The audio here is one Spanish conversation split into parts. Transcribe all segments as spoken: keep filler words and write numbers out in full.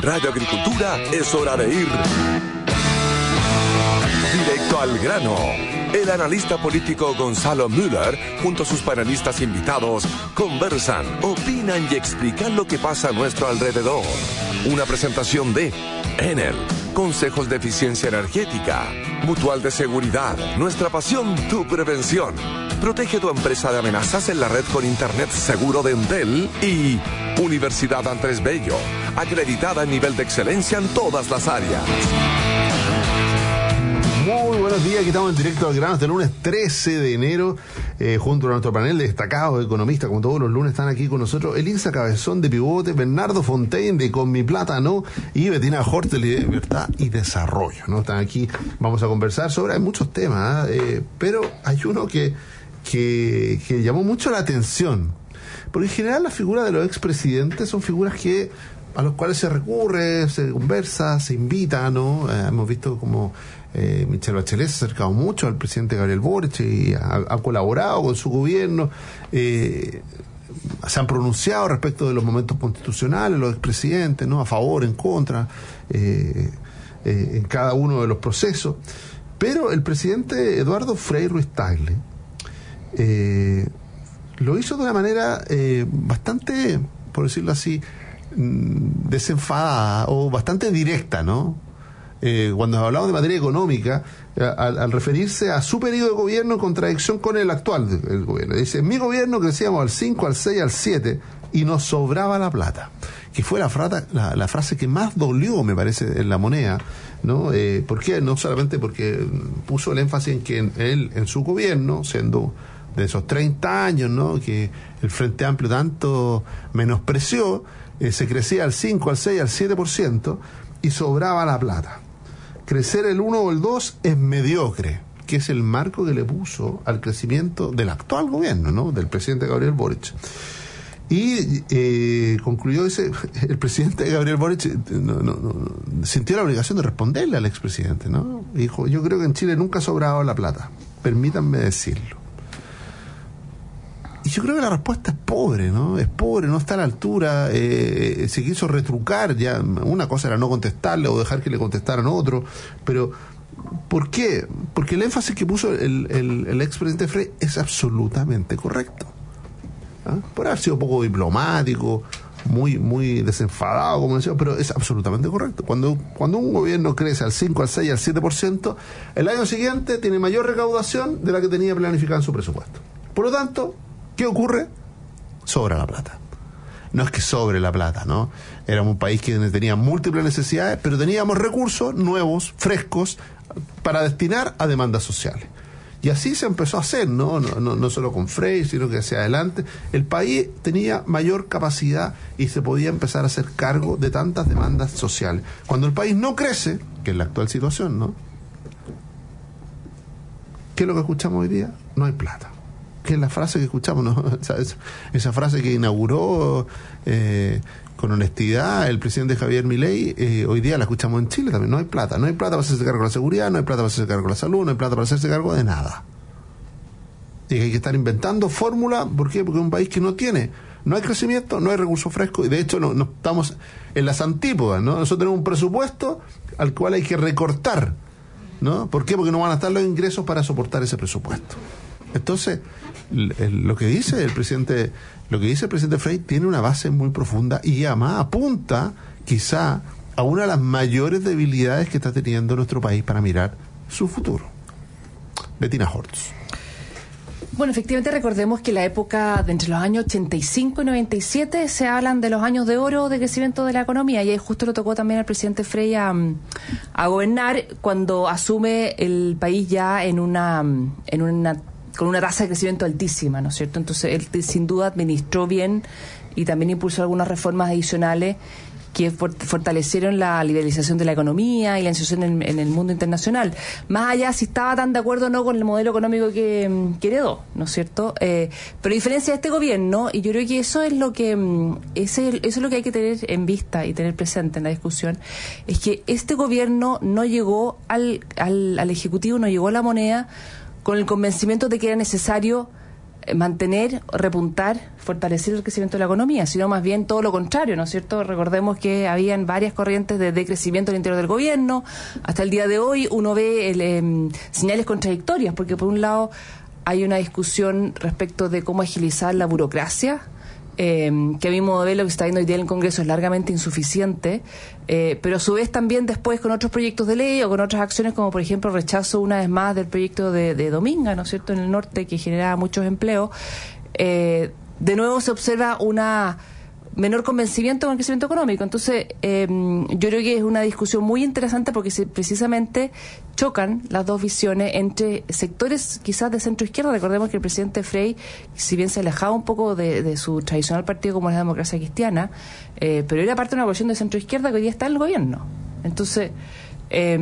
Radio Agricultura es hora de ir directo al grano. El analista político Gonzalo Müller, junto a sus panelistas invitados, conversan, opinan y explican lo que pasa a nuestro alrededor. Una presentación de Enel, Consejos de Eficiencia Energética, Mutual de Seguridad, nuestra pasión, tu prevención. Protege tu empresa de amenazas en la red con Internet seguro de Entel y Universidad Andrés Bello, acreditada en nivel de excelencia en todas las áreas. Muy buenos días, aquí estamos en directo al grano este lunes trece de enero, eh, junto a nuestro panel de destacados economistas, como todos los lunes están aquí con nosotros, Elisa Cabezón de Pivote, Bernardo Fontaine de Con Mi Plata No, y Bettina Hortel de Libertad y Desarrollo, ¿no? Están aquí, vamos a conversar sobre, hay muchos temas, eh, pero hay uno que, que, que llamó mucho la atención, porque en general las figuras de los expresidentes son figuras que a los cuales se recurre, se conversa, se invita, ¿no? Eh, hemos visto como eh, Michelle Bachelet se ha acercado mucho al presidente Gabriel Boric y ha, ha colaborado con su gobierno, eh, se han pronunciado respecto de los momentos constitucionales, los expresidentes, ¿no? A favor, en contra, eh, eh, en cada uno de los procesos. Pero el presidente Eduardo Frei Ruiz-Tagle eh, lo hizo de una manera eh, bastante, por decirlo así, desenfadada o bastante directa, ¿no? Eh, cuando hablamos de materia económica, al, al referirse a su periodo de gobierno en contradicción con el actual el gobierno. Dice, en mi gobierno crecíamos al cinco, al seis, al siete y nos sobraba la plata. Que fue la, frata, la, la frase que más dolió, me parece, en La Moneda, ¿no? Eh, ¿Por qué? No solamente porque puso el énfasis en que en, él, en su gobierno, siendo de esos treinta años, ¿no? Que el Frente Amplio tanto menospreció, Eh, se crecía al cinco, al seis, al siete por ciento y sobraba la plata. Crecer el uno o el dos es mediocre, que es el marco que le puso al crecimiento del actual gobierno, ¿no? Del presidente Gabriel Boric. Y eh, concluyó ese, el presidente Gabriel Boric no, no, no, sintió la obligación de responderle al expresidente, ¿no? Dijo, yo creo que en Chile nunca ha sobrado la plata, permítanme decirlo. Y yo creo que la respuesta es pobre, ¿no? Es pobre, no está a la altura, eh, se quiso retrucar, ya una cosa era no contestarle o dejar que le contestaran otro, pero ¿por qué? Porque el énfasis que puso el, el, el expresidente Frei es absolutamente correcto. ¿Ah? Por haber sido poco diplomático, muy muy desenfadado, como decía, pero es absolutamente correcto. Cuando, cuando un gobierno crece al cinco, al seis, al siete por ciento, el año siguiente tiene mayor recaudación de la que tenía planificada en su presupuesto. Por lo tanto, ¿qué ocurre? Sobra la plata. No es que sobre la plata, ¿no? Éramos un país que tenía múltiples necesidades, pero teníamos recursos nuevos, frescos, para destinar a demandas sociales. Y así se empezó a hacer, ¿no? No, no, no solo con Frei, sino que hacia adelante. El país tenía mayor capacidad y se podía empezar a hacer cargo de tantas demandas sociales. Cuando el país no crece, que es la actual situación, ¿no? ¿Qué es lo que escuchamos hoy día? No hay plata. Que es la frase que escuchamos, ¿no? Esa, esa frase que inauguró eh, con honestidad el presidente Javier Milei, eh, hoy día la escuchamos en Chile también. No hay plata, no hay plata para hacerse cargo de la seguridad, no hay plata para hacerse cargo de la salud, no hay plata para hacerse cargo de nada. Y hay que estar inventando fórmulas, ¿por qué? Porque es un país que no tiene, no hay crecimiento, no hay recursos frescos, y de hecho no, no estamos en las antípodas, ¿no? Nosotros tenemos un presupuesto al cual hay que recortar, ¿no? ¿Por qué? Porque no van a estar los ingresos para soportar ese presupuesto. Entonces, lo que dice el presidente, lo que dice el presidente Frei tiene una base muy profunda y además apunta quizá a una de las mayores debilidades que está teniendo nuestro país para mirar su futuro. Bettina Hortz. Bueno, efectivamente recordemos que la época de entre los años ochenta y cinco y noventa y siete se hablan de los años de oro de crecimiento de la economía, y ahí justo lo tocó también al presidente Frei a, a gobernar cuando asume el país ya en una en una con una tasa de crecimiento altísima, ¿no es cierto? Entonces él sin duda administró bien y también impulsó algunas reformas adicionales que fortalecieron la liberalización de la economía y la inserción en, en el mundo internacional. Más allá si estaba tan de acuerdo o no con el modelo económico que, que heredó, ¿no es cierto? Eh, pero a diferencia de este gobierno, y yo creo que eso es lo que ese, eso es lo que hay que tener en vista y tener presente en la discusión, es que este gobierno no llegó al, al, al Ejecutivo, no llegó a la Moneda con el convencimiento de que era necesario mantener, repuntar, fortalecer el crecimiento de la economía, sino más bien todo lo contrario, ¿no es cierto? Recordemos que habían varias corrientes de decrecimiento al interior del gobierno. Hasta el día de hoy uno ve el, eh, señales contradictorias, porque por un lado hay una discusión respecto de cómo agilizar la burocracia, Eh, que a mi modo de ver lo que se está viendo hoy día en el Congreso es largamente insuficiente, eh, pero a su vez también después con otros proyectos de ley o con otras acciones, como por ejemplo rechazo una vez más del proyecto de, de Dominga, ¿no es cierto?, en el norte, que generaba muchos empleos, eh, de nuevo se observa una menor convencimiento con el crecimiento económico. Entonces, eh, yo creo que es una discusión muy interesante porque se, precisamente chocan las dos visiones entre sectores quizás de centro-izquierda. Recordemos que el presidente Frey, si bien se alejaba un poco de, de su tradicional partido como la Democracia Cristiana, eh, pero era parte de una coalición de centro-izquierda que hoy día está en el gobierno. Entonces, Eh,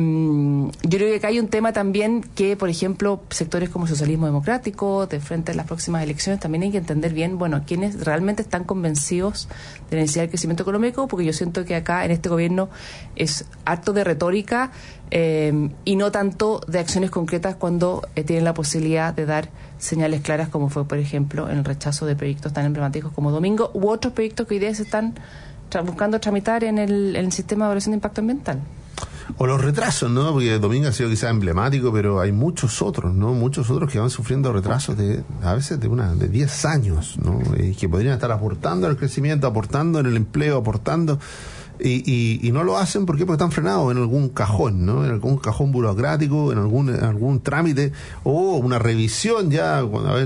yo creo que acá hay un tema también que, por ejemplo, sectores como el socialismo democrático, de frente a las próximas elecciones, también hay que entender bien, bueno, quiénes realmente están convencidos de la necesidad del crecimiento económico, porque yo siento que acá en este gobierno es harto de retórica eh, y no tanto de acciones concretas cuando eh, tienen la posibilidad de dar señales claras, como fue, por ejemplo, en el rechazo de proyectos tan emblemáticos como Domingo u otros proyectos que hoy día se están tra- buscando tramitar en el, en el sistema de evaluación de impacto ambiental. O los retrasos, ¿no? Porque Domingo ha sido quizás emblemático, pero hay muchos otros, ¿no? Muchos otros que van sufriendo retrasos de, a veces de una, de diez años, ¿no? Y que podrían estar aportando al crecimiento, aportando en el empleo, aportando, y, y, y no lo hacen, ¿por qué? Porque están frenados en algún cajón, ¿no? En algún cajón burocrático, en algún, en algún trámite, o una revisión ya, cuando, a ver,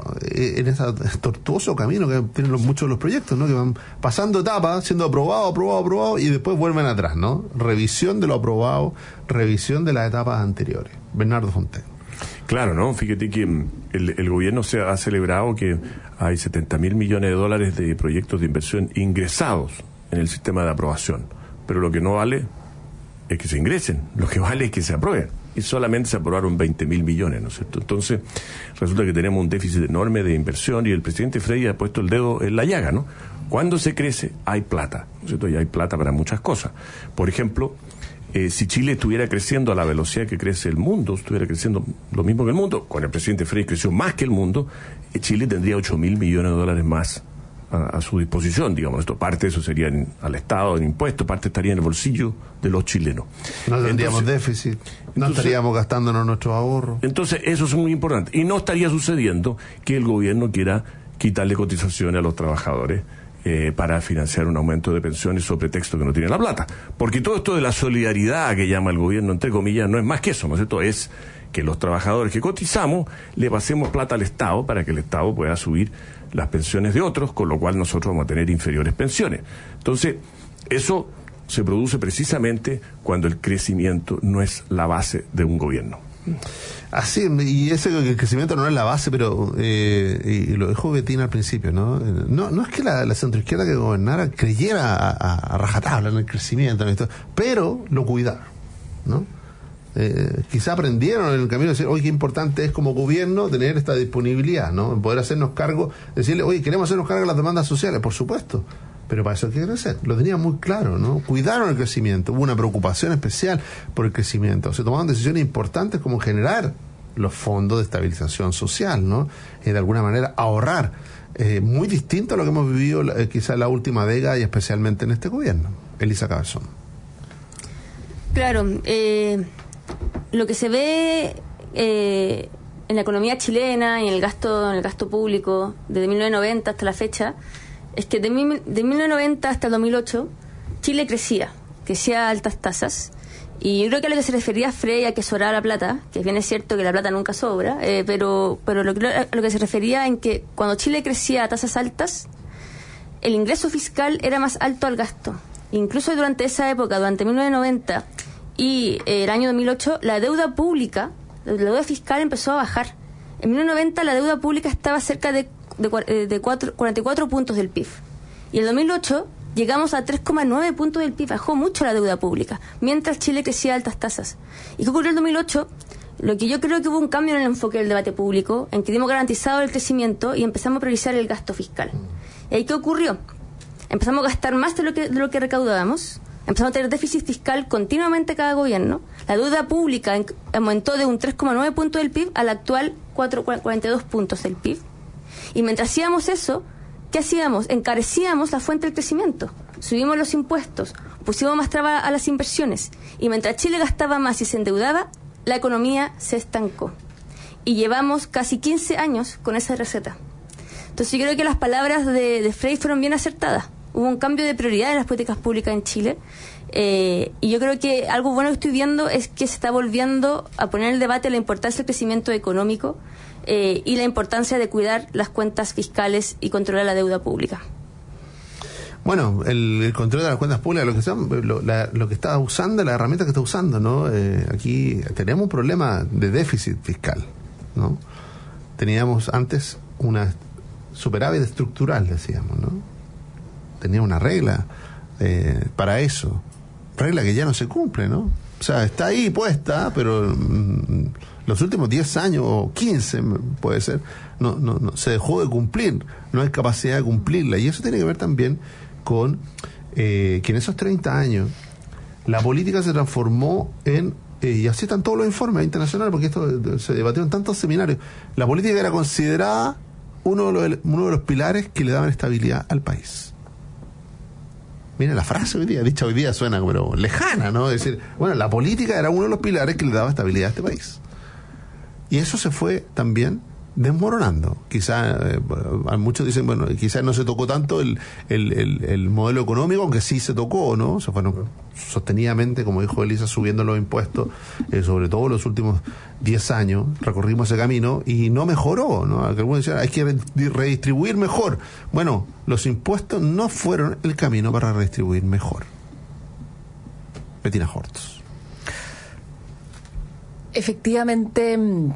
en ese tortuoso camino que tienen los, muchos de los proyectos, ¿no? Que van pasando etapas, siendo aprobado, aprobado, aprobado, y después vuelven atrás, ¿no? Revisión de lo aprobado, revisión de las etapas anteriores. Bernardo Fontaine. Claro, ¿no? Fíjate que el, el gobierno se ha celebrado que hay setenta mil millones de dólares de proyectos de inversión ingresados en el sistema de aprobación, pero lo que no vale es que se ingresen, lo que vale es que se aprueben, y solamente se aprobaron veinte mil millones, ¿no es cierto? Entonces resulta que tenemos un déficit enorme de inversión, y el presidente Frey ha puesto el dedo en la llaga, ¿no? Cuando se crece hay plata, ¿no es cierto? Y hay plata para muchas cosas. Por ejemplo, eh, si Chile estuviera creciendo a la velocidad que crece el mundo, estuviera creciendo lo mismo que el mundo, con el presidente Frey creció más que el mundo, eh, Chile tendría ocho mil millones de dólares más A, a su disposición, digamos. Esto, parte de eso sería en, al Estado en impuestos, parte estaría en el bolsillo de los chilenos. No tendríamos entonces, déficit, no entonces, estaríamos gastándonos nuestros ahorros. Entonces, eso es muy importante. Y no estaría sucediendo que el gobierno quiera quitarle cotizaciones a los trabajadores eh, para financiar un aumento de pensiones sobre pretexto que no tiene la plata. Porque todo esto de la solidaridad que llama el gobierno, entre comillas, no es más que eso, ¿no es cierto? Es que los trabajadores que cotizamos le pasemos plata al Estado para que el Estado pueda subir las pensiones de otros, con lo cual nosotros vamos a tener inferiores pensiones. Entonces, eso se produce precisamente cuando el crecimiento no es la base de un gobierno. Así, y ese el crecimiento no es la base, pero eh, y, y lo dejó Betina al principio, ¿no? No, no es que la, la centroizquierda que gobernara creyera a, a, a rajatabla en el crecimiento, en esto, pero lo cuidaron, ¿no? Eh, quizá aprendieron en el camino de decir, oye, qué importante es como gobierno tener esta disponibilidad, ¿no? En poder hacernos cargo, decirle, oye, queremos hacernos cargo de las demandas sociales, por supuesto, pero para eso hay que crecer. Lo tenían muy claro, ¿no? Cuidaron el crecimiento, hubo una preocupación especial por el crecimiento, se tomaron decisiones importantes como generar los fondos de estabilización social, ¿no? Y de alguna manera ahorrar, eh, muy distinto a lo que hemos vivido eh, quizá en la última década y especialmente en este gobierno. Elisa Cabezón. Claro, eh... lo que se ve eh, en la economía chilena y en el gasto en el gasto público desde mil novecientos noventa hasta la fecha es que de, mil, de mil novecientos noventa hasta el dos mil ocho Chile crecía, crecía a altas tasas, y yo creo que a lo que se refería Frey a que sobraba la plata, que bien es cierto que la plata nunca sobra, eh, pero pero lo, a lo que se refería en que cuando Chile crecía a tasas altas, el ingreso fiscal era más alto al gasto. Incluso durante esa época, durante mil novecientos noventa y eh, el año dos mil ocho, la deuda pública, la deuda fiscal empezó a bajar. En mil novecientos noventa la deuda pública estaba cerca de, de, de cuatro, cuarenta y cuatro puntos del P I B. Y en el dos mil ocho llegamos a tres coma nueve puntos del P I B. Bajó mucho la deuda pública, mientras Chile crecía a altas tasas. ¿Y qué ocurrió en el dos mil ocho? Lo que yo creo que hubo un cambio en el enfoque del debate público, en que dimos garantizado el crecimiento y empezamos a priorizar el gasto fiscal. ¿Y ahí qué ocurrió? Empezamos a gastar más de lo que, de lo que recaudábamos. Empezamos a tener déficit fiscal continuamente cada gobierno. La deuda pública aumentó de un tres coma nueve puntos del P I B al actual cuatro, cuarenta y dos puntos del P I B. Y mientras hacíamos eso, ¿qué hacíamos? Encarecíamos la fuente del crecimiento. Subimos los impuestos, pusimos más trabas a las inversiones. Y mientras Chile gastaba más y se endeudaba, la economía se estancó. Y llevamos casi quince años con esa receta. Entonces yo creo que las palabras de, de Frei fueron bien acertadas. Hubo un cambio de prioridad en las políticas públicas en Chile. Eh, y yo creo que algo bueno que estoy viendo es que se está volviendo a poner en el debate la importancia del crecimiento económico eh, y la importancia de cuidar las cuentas fiscales y controlar la deuda pública. Bueno, el, el control de las cuentas públicas, lo que son, lo, la, lo que está usando, la herramienta que está usando, ¿no? Eh, aquí tenemos un problema de déficit fiscal, ¿no? Teníamos antes una superávit estructural, decíamos, ¿no? Tenía una regla eh, para eso, regla que ya no se cumple, ¿no? O sea, está ahí puesta, pero mm, los últimos diez años o quince puede ser, no, no, no se dejó de cumplir, no hay capacidad de cumplirla, y eso tiene que ver también con eh, que en esos treinta años la política se transformó en, eh, y así están todos los informes internacionales, porque esto se debatió en tantos seminarios, la política era considerada uno de los, uno de los pilares que le daban estabilidad al país. Mira, la frase hoy día, dicha hoy día suena pero lejana, ¿no? Es decir, bueno, la política era uno de los pilares que le daba estabilidad a este país. Y eso se fue también desmoronando. Quizás, eh, muchos dicen, bueno, quizás no se tocó tanto el, el, el, el modelo económico, aunque sí se tocó, ¿no? Se fueron sostenidamente, como dijo Elisa, subiendo los impuestos, eh, sobre todo los últimos diez años, recorrimos ese camino y no mejoró, ¿no? Algunos decían, hay que redistribuir mejor. Bueno, los impuestos no fueron el camino para redistribuir mejor. Bettina Hortz. Efectivamente,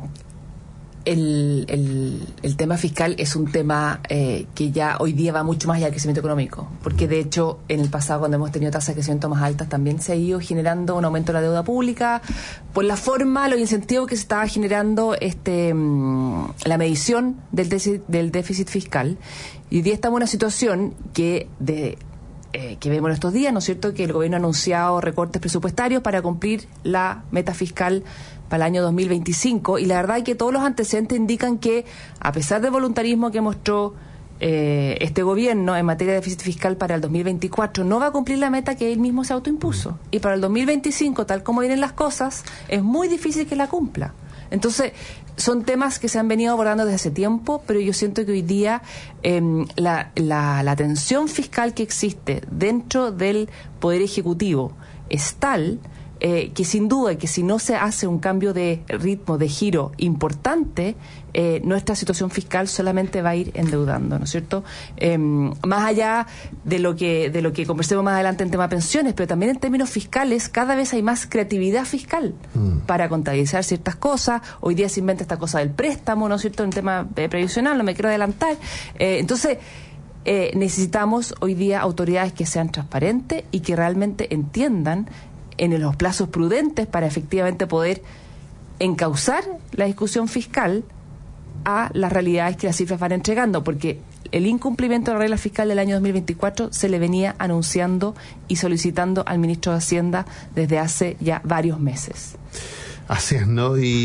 el, el, el tema fiscal es un tema eh, que ya hoy día va mucho más allá del crecimiento económico, porque de hecho en el pasado, cuando hemos tenido tasas de crecimiento más altas, también se ha ido generando un aumento de la deuda pública por la forma, los incentivos que se estaba generando este la medición del déficit, del déficit fiscal. Y hoy día estamos en una situación que de Eh, que vemos estos días, ¿no es cierto?, que el gobierno ha anunciado recortes presupuestarios para cumplir la meta fiscal para el año dos mil veinticinco, y la verdad es que todos los antecedentes indican que, a pesar del voluntarismo que mostró eh, este gobierno en materia de déficit fiscal para el dos mil veinticuatro, no va a cumplir la meta que él mismo se autoimpuso. Y para el dos mil veinticinco, tal como vienen las cosas, es muy difícil que la cumpla. Entonces, son temas que se han venido abordando desde hace tiempo, pero yo siento que hoy día eh, la, la, la tensión fiscal que existe dentro del Poder Ejecutivo es tal eh, que sin duda que si no se hace un cambio de ritmo, de giro importante, eh, nuestra situación fiscal solamente va a ir endeudando, ¿no es cierto? Eh, más allá de lo que de lo que conversemos más adelante en tema pensiones, pero también en términos fiscales cada vez hay más creatividad fiscal mm. para contabilizar ciertas cosas. Hoy día se inventa esta cosa del préstamo, ¿no es cierto?, en tema eh, previsional, no me quiero adelantar. Eh, entonces, eh, necesitamos hoy día autoridades que sean transparentes y que realmente entiendan en los plazos prudentes para efectivamente poder encauzar la discusión fiscal a las realidades que las cifras van entregando, porque el incumplimiento de la regla fiscal del año dos mil veinticuatro se le venía anunciando y solicitando al ministro de Hacienda desde hace ya varios meses. Así es, ¿no? Y,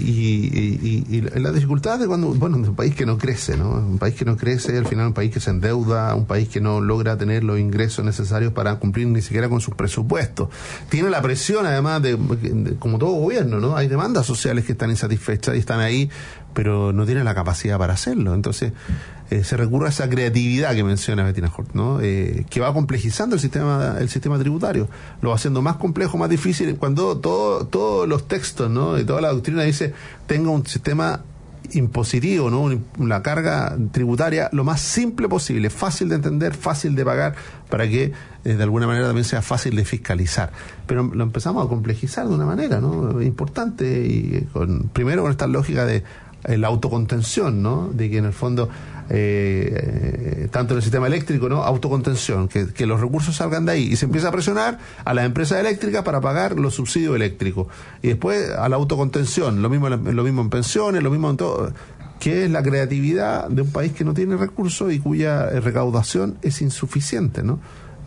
y, y, y la dificultad de cuando, bueno, un país que no crece, ¿no? Un país que no crece, al final un país que se endeuda, un país que no logra tener los ingresos necesarios para cumplir ni siquiera con sus presupuestos. Tiene la presión, además, de, de como todo gobierno, ¿no? Hay demandas sociales que están insatisfechas y están ahí, pero no tienen la capacidad para hacerlo. Entonces, eh, se recurre a esa creatividad que menciona Bettina Hortz, ¿no? Eh, que va complejizando el sistema el sistema tributario, lo va haciendo más complejo, más difícil, cuando todo, todos los textos, ¿no?, y toda la doctrina dice, tenga un sistema impositivo, ¿no?, una carga tributaria lo más simple posible, fácil de entender, fácil de pagar, para que eh, de alguna manera también sea fácil de fiscalizar. Pero lo empezamos a complejizar de una manera, ¿no?, importante, y con, primero con esta lógica de eh, la autocontención, ¿no?, de que en el fondo Eh, eh, tanto en el sistema eléctrico, ¿no?, autocontención, que, que los recursos salgan de ahí, y se empieza a presionar a las empresas eléctricas para pagar los subsidios eléctricos, y después a la autocontención, lo mismo, lo mismo en pensiones, lo mismo en todo, que es la creatividad de un país que no tiene recursos y cuya recaudación es insuficiente, ¿no?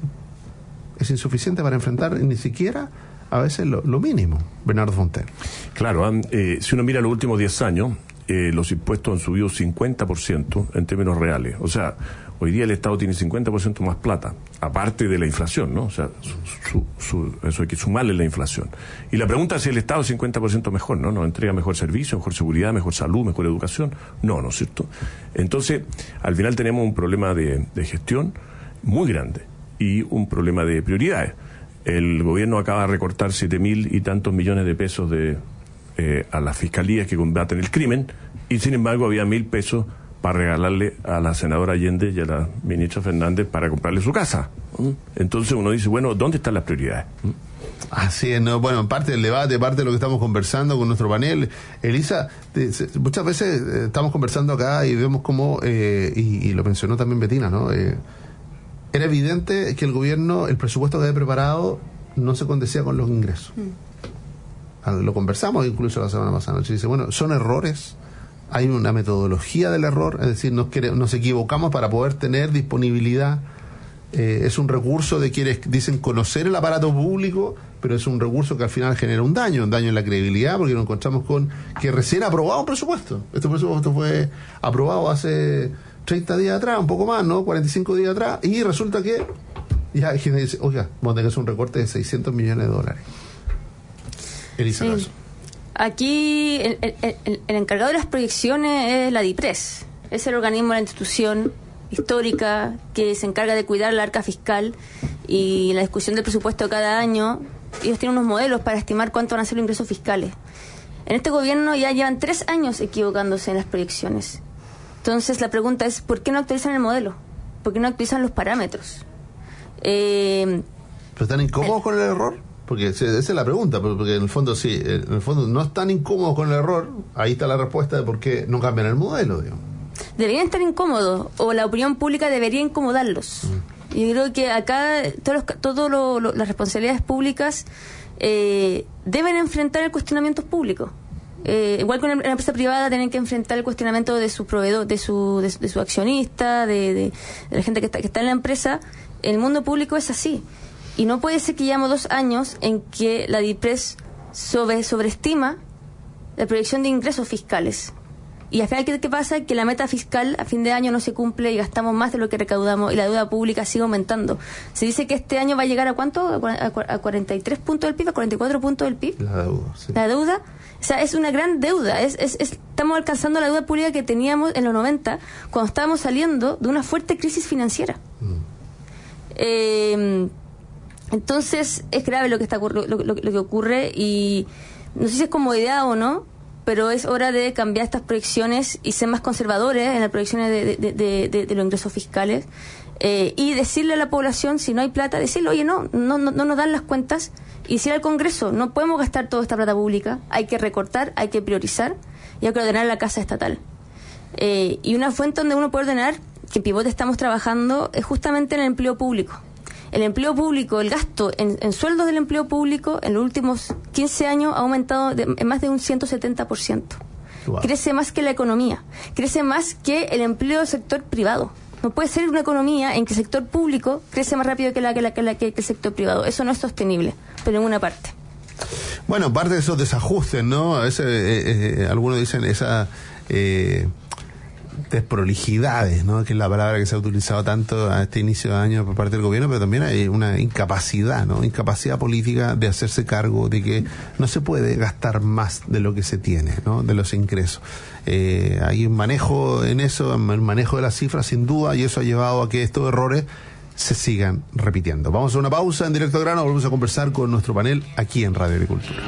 Es insuficiente para enfrentar ni siquiera a veces lo, lo mínimo. Bernardo Fontaine. Claro, eh, si uno mira los últimos diez años, eh, los impuestos han subido cincuenta por ciento en términos reales. O sea, hoy día el Estado tiene cincuenta por ciento más plata, aparte de la inflación, ¿no? O sea, su, su, su, eso hay que sumarle la inflación. Y la pregunta es si el Estado es cincuenta por ciento mejor, ¿no? ¿Nos entrega mejor servicio, mejor seguridad, mejor salud, mejor educación? No, ¿no es cierto? Entonces, al final tenemos un problema de, de gestión muy grande y un problema de prioridades. El gobierno acaba de recortar siete mil y tantos millones de pesos de eh, a las fiscalías que combaten el crimen, y sin embargo había mil pesos para regalarle a la senadora Allende y a la ministra Fernández para comprarle su casa. ¿Mm? Entonces uno dice, bueno, ¿dónde están las prioridades? ¿Mm? Así es, ¿no? Bueno, en parte del debate, parte de lo que estamos conversando con nuestro panel, Elisa, te, se, muchas veces eh, estamos conversando acá y vemos cómo, eh, y, y lo mencionó también Betina, ¿no? Eh, era evidente que el gobierno, el presupuesto que había preparado, no se condecía con los ingresos. Mm. Lo conversamos incluso la semana pasada. Dice, bueno, son errores. Hay una metodología del error, es decir, nos, quere, nos equivocamos para poder tener disponibilidad. Eh, es un recurso de quienes dicen conocer el aparato público, pero es un recurso que al final genera un daño, un daño en la credibilidad, porque nos encontramos con que recién aprobado un presupuesto. Este presupuesto fue aprobado hace treinta días atrás, un poco más, ¿no? cuarenta y cinco días atrás, y resulta que ya hay gente que dice, oiga, vamos a tener que hacer un recorte de seiscientos millones de dólares. Elisa sí. Lazo. Aquí el, el, el, el encargado de las proyecciones es la DIPRES, es el organismo de la institución histórica que se encarga de cuidar la arca fiscal y la discusión del presupuesto cada año. Ellos tienen unos modelos para estimar cuánto van a ser los ingresos fiscales. En este gobierno ya llevan tres años equivocándose en las proyecciones. Entonces la pregunta es, ¿por qué no actualizan el modelo? ¿Por qué no actualizan los parámetros? Eh, ¿Pero están incómodos eh, con el error? Porque esa es la pregunta, porque en el fondo sí, en el fondo no están incómodos con el error. Ahí está la respuesta de por qué no cambian el modelo, digamos. Deberían estar incómodos, o la opinión pública debería incomodarlos. Mm. Y yo creo que acá todas todo lo, lo, las responsabilidades públicas eh, deben enfrentar el cuestionamiento público. Eh, igual que en la empresa privada tienen que enfrentar el cuestionamiento de su proveedor, de su, de, de su accionista, de, de, de la gente que está, que está en la empresa. El mundo público es así. Y no puede ser que llevamos dos años en que la DIPRES sobre, sobreestima la proyección de ingresos fiscales. Y al final, ¿qué, ¿qué pasa? Que la meta fiscal a fin de año no se cumple y gastamos más de lo que recaudamos y la deuda pública sigue aumentando. Se dice que este año va a llegar a ¿cuánto? A cuarenta y tres puntos del P I B, a cuarenta y cuatro puntos del P I B. La deuda, sí. La deuda, o sea, es una gran deuda. Es, es, es, estamos alcanzando la deuda pública que teníamos en los noventa, cuando estábamos saliendo de una fuerte crisis financiera. Mm. Eh... Entonces es grave lo que está lo, lo, lo que ocurre, y no sé si es comodidad o no, pero es hora de cambiar estas proyecciones y ser más conservadores en las proyecciones de, de, de, de, de los ingresos fiscales, eh, y decirle a la población, si no hay plata, decirle, oye, no, no, no, no nos dan las cuentas, y decir al Congreso, no podemos gastar toda esta plata pública, hay que recortar, hay que priorizar y hay que ordenar la casa estatal. Eh, y una fuente donde uno puede ordenar, que en Pivote estamos trabajando, es justamente en el empleo público. El empleo público, el gasto en, en sueldos del empleo público en los últimos quince años ha aumentado de, en más de un ciento setenta por ciento. Wow. Crece más que la economía, crece más que el empleo del sector privado. No puede ser una economía en que el sector público crece más rápido que, la, que, la, que, la, que el sector privado. Eso no es sostenible, pero en una parte. Bueno, parte de esos desajustes, ¿no? A veces eh, eh, algunos dicen esa... Eh, desprolijidades, ¿no? Que es la palabra que se ha utilizado tanto a este inicio de año por parte del gobierno, pero también hay una incapacidad, ¿no? Incapacidad política de hacerse cargo de que no se puede gastar más de lo que se tiene, ¿no? De los ingresos. Eh, hay un manejo en eso, un manejo de las cifras sin duda, y eso ha llevado a que estos errores se sigan repitiendo. Vamos a una pausa en Directo Grano, volvemos a conversar con nuestro panel aquí en Radio Agricultura.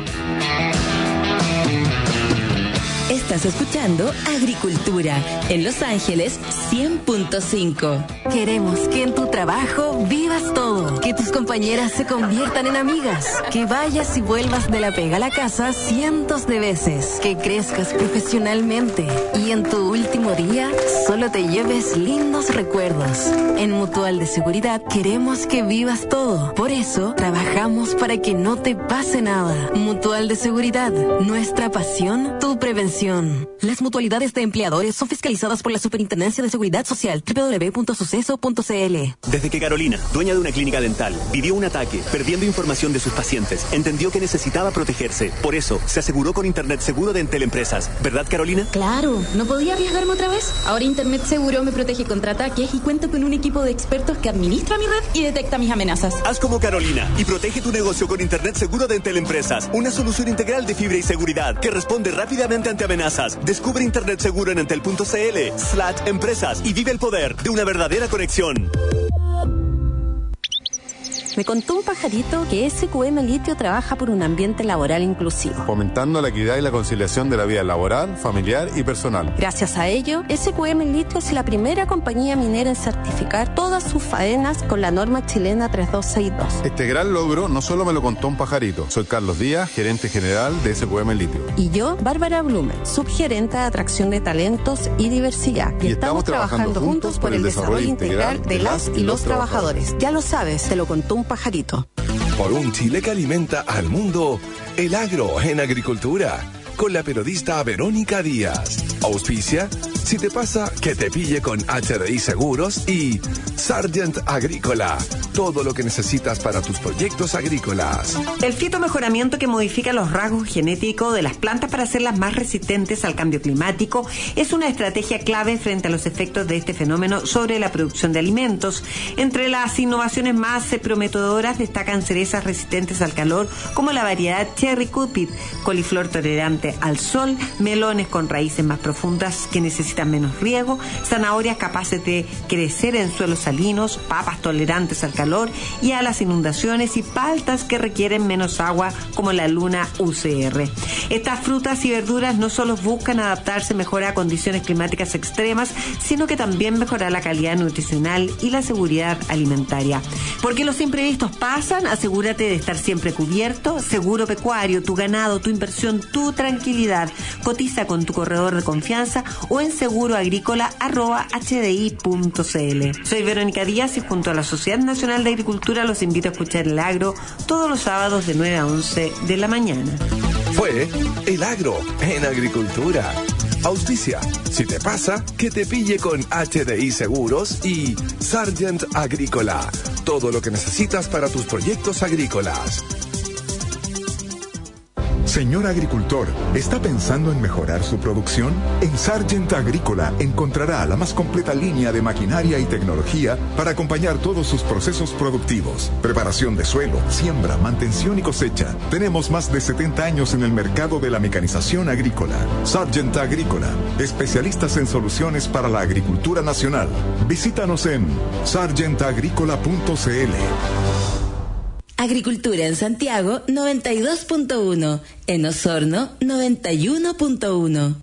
Estás escuchando Agricultura en Los Ángeles cien punto cinco. Queremos que en tu trabajo vivas todo, que tus compañeras se conviertan en amigas, que vayas y vuelvas de la pega a la casa cientos de veces, que crezcas profesionalmente y en tu último día solo te lleves lindos recuerdos. En Mutual de Seguridad queremos que vivas todo. Por eso trabajamos para que no te pase nada. Mutual de Seguridad, nuestra pasión, tu prevención. Las mutualidades de empleadores son fiscalizadas por la Superintendencia de Seguridad Social, doble u doble u doble u punto suceso punto c l. Desde que Carolina, dueña de una clínica dental hospital, vivió un ataque, perdiendo información de sus pacientes. Entendió que necesitaba protegerse. Por eso, se aseguró con Internet Seguro de Entel Empresas. ¿Verdad, Carolina? Claro, no podía arriesgarme otra vez. Ahora Internet Seguro me protege contra ataques y cuento con un equipo de expertos que administra mi red y detecta mis amenazas. Haz como Carolina y protege tu negocio con Internet Seguro de Entel Empresas. Una solución integral de fibra y seguridad que responde rápidamente ante amenazas. Descubre Internet Seguro en entel punto c l slash empresas y vive el poder de una verdadera conexión. Me contó un pajarito que S Q M Litio trabaja por un ambiente laboral inclusivo, fomentando la equidad y la conciliación de la vida laboral, familiar y personal. Gracias a ello, S Q M Litio es la primera compañía minera en certificar todas sus faenas con la norma chilena tres dos seis dos. Este gran logro no solo me lo contó un pajarito. Soy Carlos Díaz, gerente general de S Q M Litio. Y yo, Bárbara Blumer, subgerente de atracción de talentos y diversidad. Y, y estamos, estamos trabajando, trabajando juntos por el desarrollo, desarrollo integral, integral de las y los, los trabajadores. trabajadores. Ya lo sabes, te lo contó un pajarito. Por un Chile que alimenta al mundo, el agro en agricultura, con la periodista Verónica Díaz. Auspicia, si te pasa, que te pille con H D I Seguros y Sargent Agrícola. Todo lo que necesitas para tus proyectos agrícolas. El fitomejoramiento que modifica los rasgos genéticos de las plantas para hacerlas más resistentes al cambio climático es una estrategia clave frente a los efectos de este fenómeno sobre la producción de alimentos. Entre las innovaciones más prometedoras destacan cerezas resistentes al calor como la variedad Cherry Cupid, coliflor tolerante al sol, melones con raíces más profundas que necesitan menos riego, zanahorias capaces de crecer en suelos salinos, papas tolerantes al calor y a las inundaciones y paltas que requieren menos agua como la luna U C R. Estas frutas y verduras no solo buscan adaptarse mejor a condiciones climáticas extremas, sino que también mejorar la calidad nutricional y la seguridad alimentaria. Porque los imprevistos pasan, asegúrate de estar siempre cubierto. Seguro Pecuario, tu ganado, tu inversión, tu tranquilidad. Cotiza con tu corredor de confianza o en seguroagrícola arroba h d i punto c l. Soy Verónica Díaz y junto a la Sociedad Nacional de Agricultura los invito a escuchar El Agro todos los sábados de nueve a once de la mañana. Fue El Agro en Agricultura. Auspicia, si te pasa, que te pille con H D I Seguros y Sargent Agrícola. Todo lo que necesitas para tus proyectos agrícolas. Señor agricultor, ¿está pensando en mejorar su producción? En Sargent Agrícola encontrará la más completa línea de maquinaria y tecnología para acompañar todos sus procesos productivos. Preparación de suelo, siembra, mantención y cosecha. Tenemos más de setenta años en el mercado de la mecanización agrícola. Sargent Agrícola, especialistas en soluciones para la agricultura nacional. Visítanos en sargent agrícola punto c l. Agricultura en Santiago noventa y dos punto uno, en Osorno noventa y uno punto uno.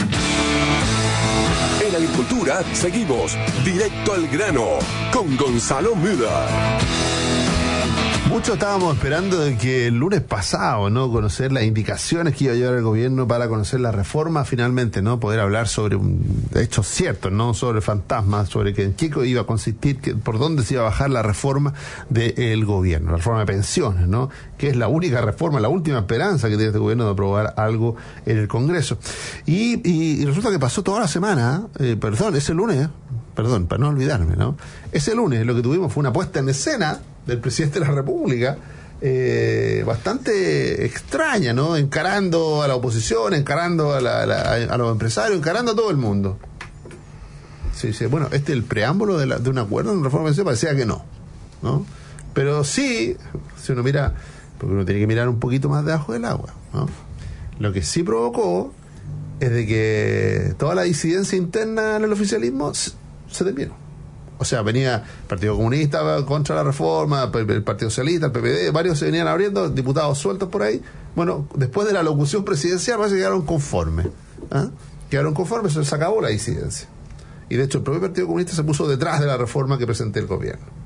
En Agricultura seguimos directo al grano con Gonzalo Müller. Muchos estábamos esperando de que el lunes pasado, ¿no?, conocer las indicaciones que iba a llevar el gobierno para conocer la reforma, finalmente, ¿no?, poder hablar sobre un hechos ciertos, no sobre fantasmas, sobre que, en qué iba a consistir, que, por dónde se iba a bajar la reforma del gobierno, la reforma de pensiones, ¿no?, que es la única reforma, la última esperanza que tiene este gobierno de aprobar algo en el Congreso. Y, y, y resulta que pasó toda la semana, eh, perdón, ese lunes, perdón, para no olvidarme, ¿no?, ese lunes lo que tuvimos fue una puesta en escena del presidente de la República, eh, bastante extraña, ¿no?, encarando a la oposición, encarando a, la, a, la, a los empresarios, encarando a todo el mundo. Sí, sí, bueno, este es el preámbulo de, la, de un acuerdo en una reforma de pensión, parecía que no, ¿no? Pero sí, si uno mira, porque uno tiene que mirar un poquito más debajo del agua, ¿no? Lo que sí provocó es de que toda la disidencia interna en el oficialismo se, se terminó. O sea, venía el Partido Comunista contra la reforma, el Partido Socialista, el P P D, varios se venían abriendo, diputados sueltos por ahí. Bueno, después de la locución presidencial parece que quedaron conformes. ¿eh? Quedaron conformes, se acabó la disidencia. Y de hecho el propio Partido Comunista se puso detrás de la reforma que presentó el gobierno.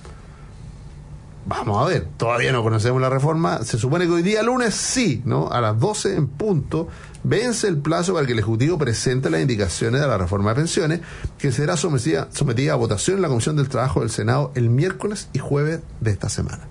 Vamos a ver, todavía no conocemos la reforma. Se supone que hoy día lunes sí, ¿no? A las doce en punto vence el plazo para que el Ejecutivo presente las indicaciones de la reforma de pensiones, que será sometida, sometida a votación en la Comisión del Trabajo del Senado el miércoles y jueves de esta semana.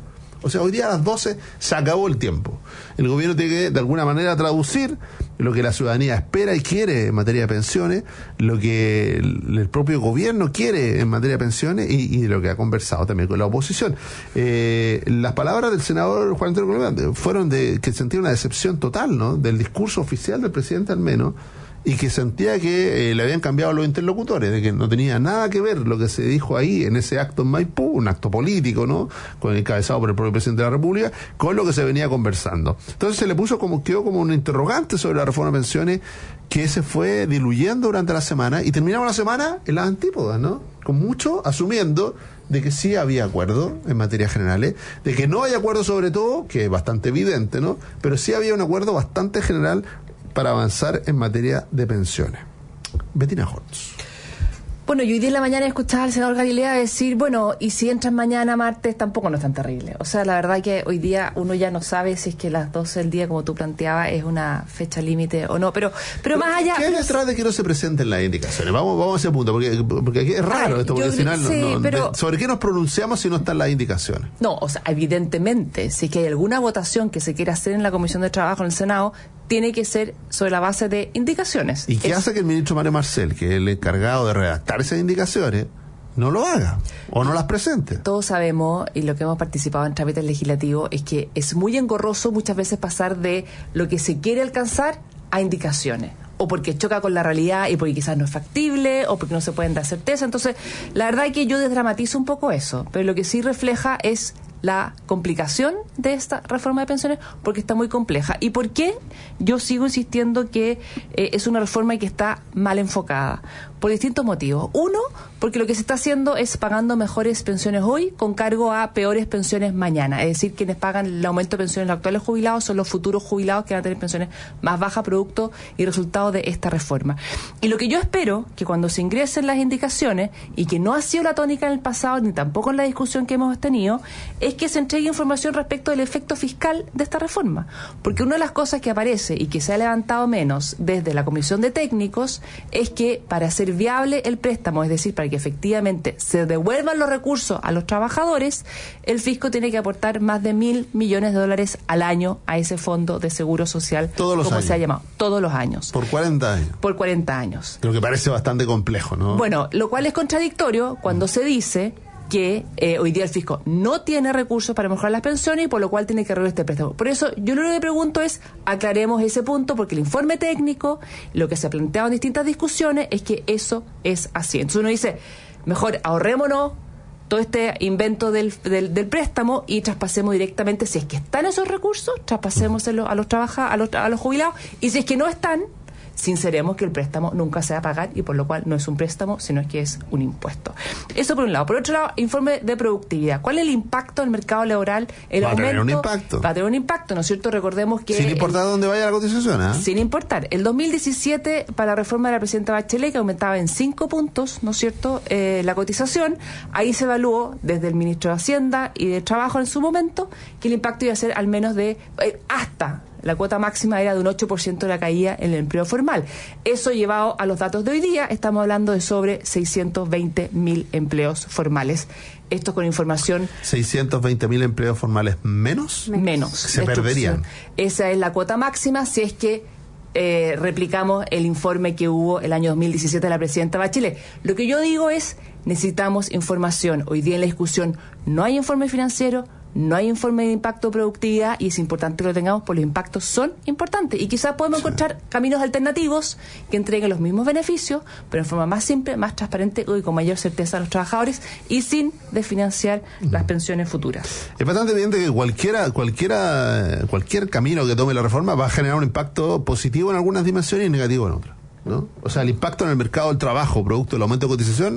O sea, hoy día a las doce se acabó el tiempo. El gobierno tiene que, de alguna manera, traducir lo que la ciudadanía espera y quiere en materia de pensiones, lo que el, el propio gobierno quiere en materia de pensiones y, y lo que ha conversado también con la oposición. Eh, las palabras del senador Juan Antonio Colomán fueron de que sentía una decepción total, ¿no?, del discurso oficial del presidente al menos, y que sentía que eh, le habían cambiado los interlocutores, de que no tenía nada que ver lo que se dijo ahí en ese acto en Maipú, un acto político, ¿no?, con encabezado por el propio presidente de la República, con lo que se venía conversando. Entonces se le puso como, quedó como un interrogante sobre la reforma de pensiones que se fue diluyendo durante la semana y terminamos la semana en las antípodas, ¿no?, con mucho asumiendo de que sí había acuerdo en materias generales, de que no hay acuerdo sobre todo, que es bastante evidente, ¿no?, pero sí había un acuerdo bastante general para avanzar en materia de pensiones. Bettina Holtz. Bueno, yo hoy día en la mañana escuchaba al senador Galilea decir, bueno, y si entran mañana martes tampoco no es tan terrible. O sea, la verdad que hoy día uno ya no sabe si es que las doce del día, como tú planteabas, es una fecha límite o no. Pero pero más allá... ¿Qué hay detrás de que no se presenten las indicaciones? Vamos vamos a ese punto, porque, porque aquí es raro. Ay, esto, porque al final sí, no, no, pero, de, ¿sobre qué nos pronunciamos si no están las indicaciones? No, o sea, evidentemente, si es que hay alguna votación que se quiera hacer en la Comisión de Trabajo en el Senado, tiene que ser sobre la base de indicaciones. ¿Y qué es... hace que el ministro Mario Marcel, que es el encargado de redactar esas indicaciones, no lo haga o no las presente? Todos sabemos, y lo que hemos participado en trámites legislativos, es que es muy engorroso muchas veces pasar de lo que se quiere alcanzar a indicaciones, o porque choca con la realidad y porque quizás no es factible, o porque no se pueden dar certeza. Entonces, la verdad es que yo desdramatizo un poco eso, pero lo que sí refleja es la complicación de esta reforma de pensiones, porque está muy compleja. ¿Y por qué yo sigo insistiendo que eh, es una reforma que está mal enfocada? Por distintos motivos. Uno, porque lo que se está haciendo es pagando mejores pensiones hoy con cargo a peores pensiones mañana. Es decir, quienes pagan el aumento de pensiones los actuales jubilados son los futuros jubilados que van a tener pensiones más bajas producto y resultado de esta reforma. Y lo que yo espero, que cuando se ingresen las indicaciones, y que no ha sido la tónica en el pasado, ni tampoco en la discusión que hemos tenido, es que se entregue información respecto del efecto fiscal de esta reforma. Porque una de las cosas que aparece y que se ha levantado menos desde la Comisión de Técnicos es que para hacer viable el préstamo, es decir, para que efectivamente se devuelvan los recursos a los trabajadores, el fisco tiene que aportar más de mil millones de dólares al año a ese fondo de seguro social, todos los como años. Se ha llamado, todos los años. Por cuarenta años. Por cuarenta años. Lo que parece bastante complejo, ¿no? Bueno, lo cual es contradictorio cuando mm. se dice que eh, hoy día el fisco no tiene recursos para mejorar las pensiones y por lo cual tiene que arreglar este préstamo. Por eso yo lo que pregunto es, aclaremos ese punto, porque el informe técnico, lo que se ha planteado en distintas discusiones, es que eso es así. Entonces uno dice, mejor ahorrémonos todo este invento del, del, del préstamo y traspasemos directamente, si es que están esos recursos, traspasémoselo a los trabajadores, a los, a los jubilados, y si es que no están, sinceremos que el préstamo nunca se va a pagar y por lo cual no es un préstamo, sino que es un impuesto. Eso por un lado. Por otro lado, informe de productividad. ¿Cuál es el impacto del mercado laboral? El va aumento, a tener un impacto. Va a tener un impacto, ¿no es cierto? Recordemos que... Sin importar el, dónde vaya la cotización, ¿eh? Sin importar. El dos mil diecisiete, para la reforma de la presidenta Bachelet, que aumentaba en cinco puntos, ¿no es cierto?, eh, la cotización, ahí se evaluó desde el ministro de Hacienda y de Trabajo en su momento que el impacto iba a ser al menos de... Eh, hasta... La cuota máxima era de un ocho por ciento de la caída en el empleo formal. Eso llevado a los datos de hoy día, estamos hablando de sobre seiscientos veinte mil empleos formales. Esto con información... ¿seiscientos veinte mil empleos formales menos? Menos. Se perderían. Esa es la cuota máxima si es que eh, replicamos el informe que hubo el año dos mil diecisiete de la presidenta Bachelet. Lo que yo digo es, necesitamos información. Hoy día en la discusión no hay informe financiero, no hay informe de impacto de productividad y es importante que lo tengamos porque los impactos son importantes y quizás podemos sí. encontrar caminos alternativos que entreguen los mismos beneficios, pero en forma más simple, más transparente y con mayor certeza a los trabajadores y sin desfinanciar uh-huh. las pensiones futuras. Es bastante evidente que cualquiera, cualquiera, cualquier camino que tome la reforma va a generar un impacto positivo en algunas dimensiones y negativo en otras, ¿no? O sea, el impacto en el mercado del trabajo producto del aumento de cotización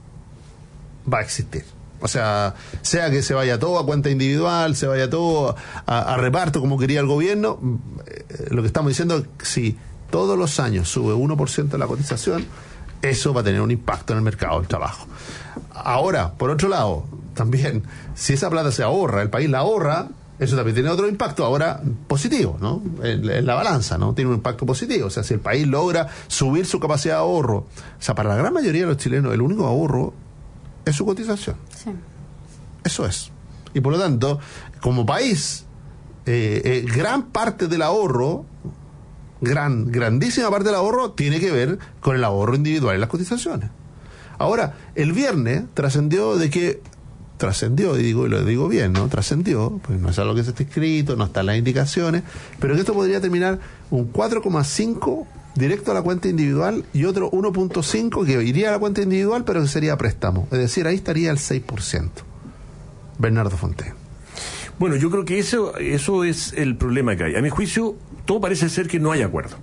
va a existir. O sea, sea que se vaya todo a cuenta individual, se vaya todo a, a reparto como quería el gobierno, eh, lo que estamos diciendo es que si todos los años sube uno por ciento la cotización, eso va a tener un impacto en el mercado del trabajo. Ahora, por otro lado, también, si esa plata se ahorra, el país la ahorra, eso también tiene otro impacto ahora positivo, ¿no? En, en la balanza, ¿no? Tiene un impacto positivo. O sea, si el país logra subir su capacidad de ahorro, o sea, para la gran mayoría de los chilenos, el único ahorro es su cotización. Sí. Eso es. Y por lo tanto, como país, eh, eh, gran parte del ahorro, gran, grandísima parte del ahorro, tiene que ver con el ahorro individual en las cotizaciones. Ahora, el viernes trascendió de que, trascendió, y digo, y lo digo bien, ¿no? Trascendió, pues no es algo que se esté escrito, no están las indicaciones, pero que esto podría terminar un cuatro coma cinco directo a la cuenta individual y otro uno punto cinco que iría a la cuenta individual, pero que sería préstamo. Es decir, ahí estaría el seis por ciento. Bernardo Fontaine. Bueno, yo creo que eso, eso es el problema que hay. A mi juicio, todo parece ser que no hay acuerdo.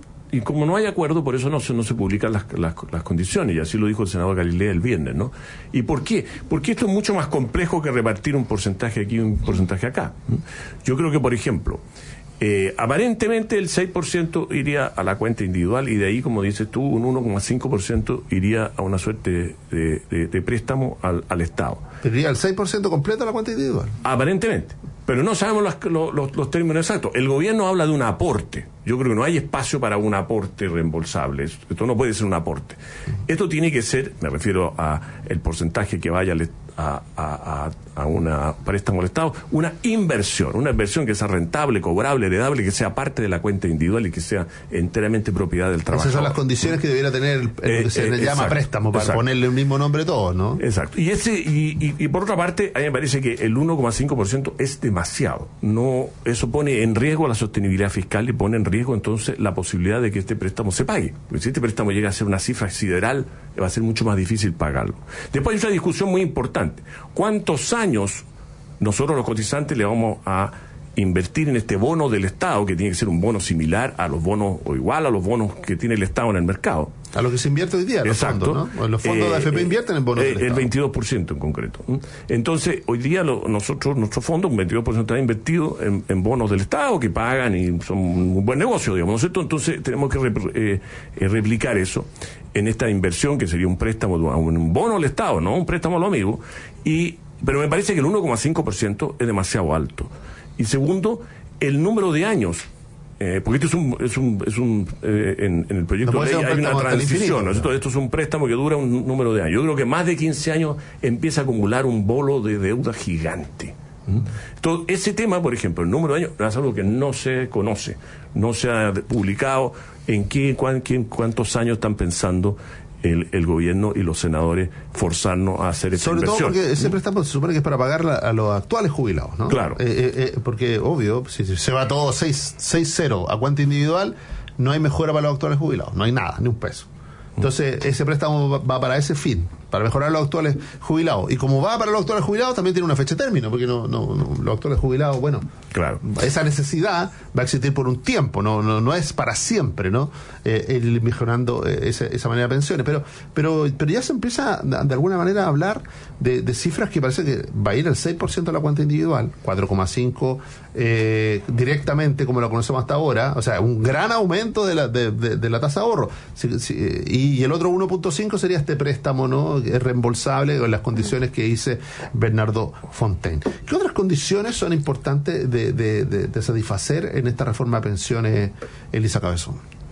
Y como no hay acuerdo, por eso no se, no se publican las, las, las condiciones, y así lo dijo el senador Galilea el viernes, ¿no? ¿Y por qué? Porque esto es mucho más complejo que repartir un porcentaje aquí y un porcentaje acá. Yo creo que, por ejemplo, eh, aparentemente el seis por ciento iría a la cuenta individual y de ahí, como dices tú, un uno coma cinco por ciento iría a una suerte de, de, de préstamo al, al Estado. ¿Pero iría el seis por ciento completo a la cuenta individual? Aparentemente. Pero no sabemos los, los, los términos exactos. El gobierno habla de un aporte. Yo creo que no hay espacio para un aporte reembolsable. Esto no puede ser un aporte. Esto tiene que ser, me refiero a el porcentaje que vaya a, a, a una préstamo al Estado, una inversión, una inversión que sea rentable, cobrable, heredable, que sea parte de la cuenta individual y que sea enteramente propiedad del trabajador. Esas son las condiciones que debiera tener el, el eh, que se eh, le llama exacto, préstamo, para exacto. ponerle el mismo nombre a todos, ¿no? Exacto. Y ese y, y, y por otra parte, a mí me parece que el uno coma cinco por ciento es demasiado. No, eso pone en riesgo la sostenibilidad fiscal y pone en riesgo entonces la posibilidad de que este préstamo se pague. Porque si este préstamo llega a ser una cifra sideral, va a ser mucho más difícil pagarlo. Después hay una discusión muy importante. ¿Cuántos años nosotros los cotizantes le vamos a invertir en este bono del Estado, que tiene que ser un bono similar a los bonos, o igual a los bonos que tiene el Estado en el mercado? A lo que se invierte hoy día, en los Exacto. fondos, ¿no? Los fondos eh, de A F P invierten en bonos eh, del Estado. El veintidós por ciento en concreto. Entonces, hoy día lo, nosotros, nuestros fondos, un veintidós por ciento está invertido en, en bonos del Estado que pagan y son un buen negocio, digamos, ¿no es cierto? Entonces, tenemos que rep, eh, eh, replicar eso en esta inversión, que sería un préstamo, un bono al Estado, no un préstamo a lo amigo, y, pero me parece que el uno coma cinco por ciento es demasiado alto. Y segundo, el número de años. Eh, porque esto es un, es un, es un eh, en, en el proyecto no de ley hay una transición, infinito, ¿no? Esto, esto es un préstamo que dura un número de años. Yo creo que más de quince años empieza a acumular un bolo de deuda gigante. ¿Mm? Entonces, ese tema, por ejemplo, el número de años, es algo que no se conoce, no se ha publicado en qué, cuán, quién, cuántos años están pensando El, el gobierno y los senadores forzarnos a hacer esta Sobre inversión. todo porque ese préstamo se supone que es para pagar la, a los actuales jubilados, ¿no? Claro. Eh, eh, eh, porque, obvio, si se va todo seis cero a cuenta individual, no hay mejora para los actuales jubilados, no hay nada, ni un peso. Entonces, ese préstamo va, va para ese fin, para mejorar los actuales jubilados. Y como va para los actuales jubilados, también tiene una fecha de término, porque no, no, no los actuales jubilados, bueno, claro, esa necesidad va a existir por un tiempo, no no, no es para siempre, ¿no? Eh, ir mejorando eh, esa, esa manera de pensiones. Pero, pero, pero ya se empieza de alguna manera a hablar de, de cifras que parece que va a ir el seis por ciento a la cuenta individual, cuatro coma cinco por ciento eh, directamente, como lo conocemos hasta ahora, o sea, un gran aumento de la, de, de, de la tasa de ahorro. Si, si, y Y el otro uno punto cinco sería este préstamo, ¿no? Es reembolsable con las condiciones que dice Bernardo Fontaine. ¿Qué otras condiciones son importantes de, de, de, de satisfacer en esta reforma de pensiones, Elisa Cabezón?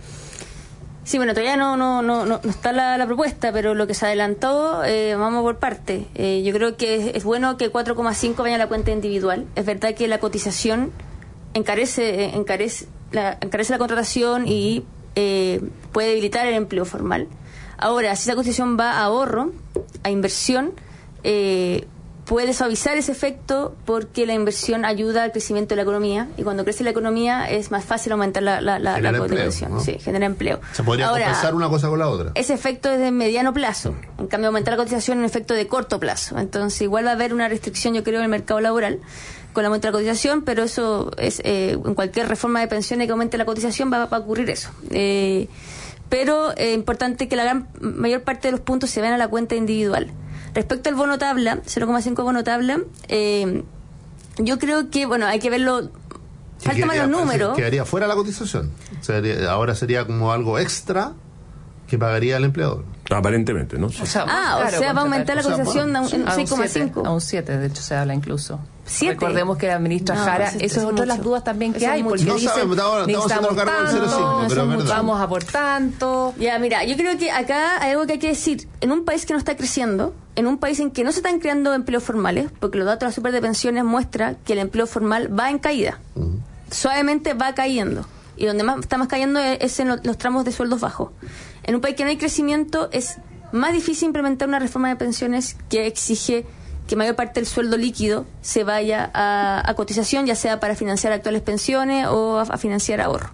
Sí, bueno, todavía no no no, no está la, la propuesta, pero lo que se adelantó, eh, vamos por parte. Eh, yo creo que es, es bueno que cuatro coma cinco vaya a la cuenta individual. Es verdad que la cotización encarece encarece la, encarece la contratación y eh, puede debilitar el empleo formal. Ahora, si esa cotización va a ahorro, a inversión, eh, puede suavizar ese efecto porque la inversión ayuda al crecimiento de la economía, y cuando crece la economía es más fácil aumentar la, la, la, la cotización, ¿no? Sí, genera empleo. Se podría Ahora, compensar una cosa con la otra. Ese efecto es de mediano plazo. En cambio, aumentar la cotización es un efecto de corto plazo. Entonces, igual va a haber una restricción, yo creo, en el mercado laboral con el aumento de la cotización, pero eso es eh, en cualquier reforma de pensiones que aumente la cotización va, va a ocurrir eso. Eh, pero es eh, importante que la gran mayor parte de los puntos se vean a la cuenta individual. Respecto al bono tabla, cero coma cinco bono tabla, eh, yo creo que, bueno, hay que verlo. Sí, falta más los números. Quedaría fuera la cotización. Sería, ahora sería como algo extra que pagaría el empleador. Aparentemente, ¿no? O sea, ah, claro, o sea, va a aumentar la cotización a un seis coma cinco. A un siete, de hecho se habla incluso. ¿siete? Recordemos que la ministra no, Jara, pues, eso es otra de las dudas también que eso hay, porque no dicen, sabemos, estamos, necesitamos tanto, tanto, pero vamos a por tanto. Ya, mira, yo creo que acá hay algo que hay que decir. En un país que no está creciendo, en un país en que no se están creando empleos formales, porque los datos de la super de pensiones muestran que el empleo formal va en caída. Uh-huh. Suavemente va cayendo. Y donde más está más cayendo es, es en lo, los tramos de sueldos bajos. En un país que no hay crecimiento es más difícil implementar una reforma de pensiones que exige que mayor parte del sueldo líquido se vaya a, a cotización, ya sea para financiar actuales pensiones o a, a financiar ahorro.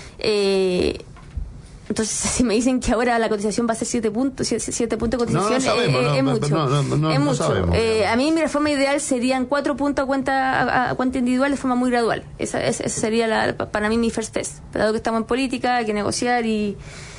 Eh, entonces, si me dicen que ahora la cotización va a ser siete puntos, siete puntos de cotización, no, no sabemos, eh, no, es no, mucho. No, no, no, es no mucho. Sabemos, eh, a mí mi reforma ideal serían cuatro puntos a cuenta, a, a cuenta individual de forma muy gradual. Esa, esa, esa sería la, para mí mi first test. Dado que estamos en política, hay que negociar y...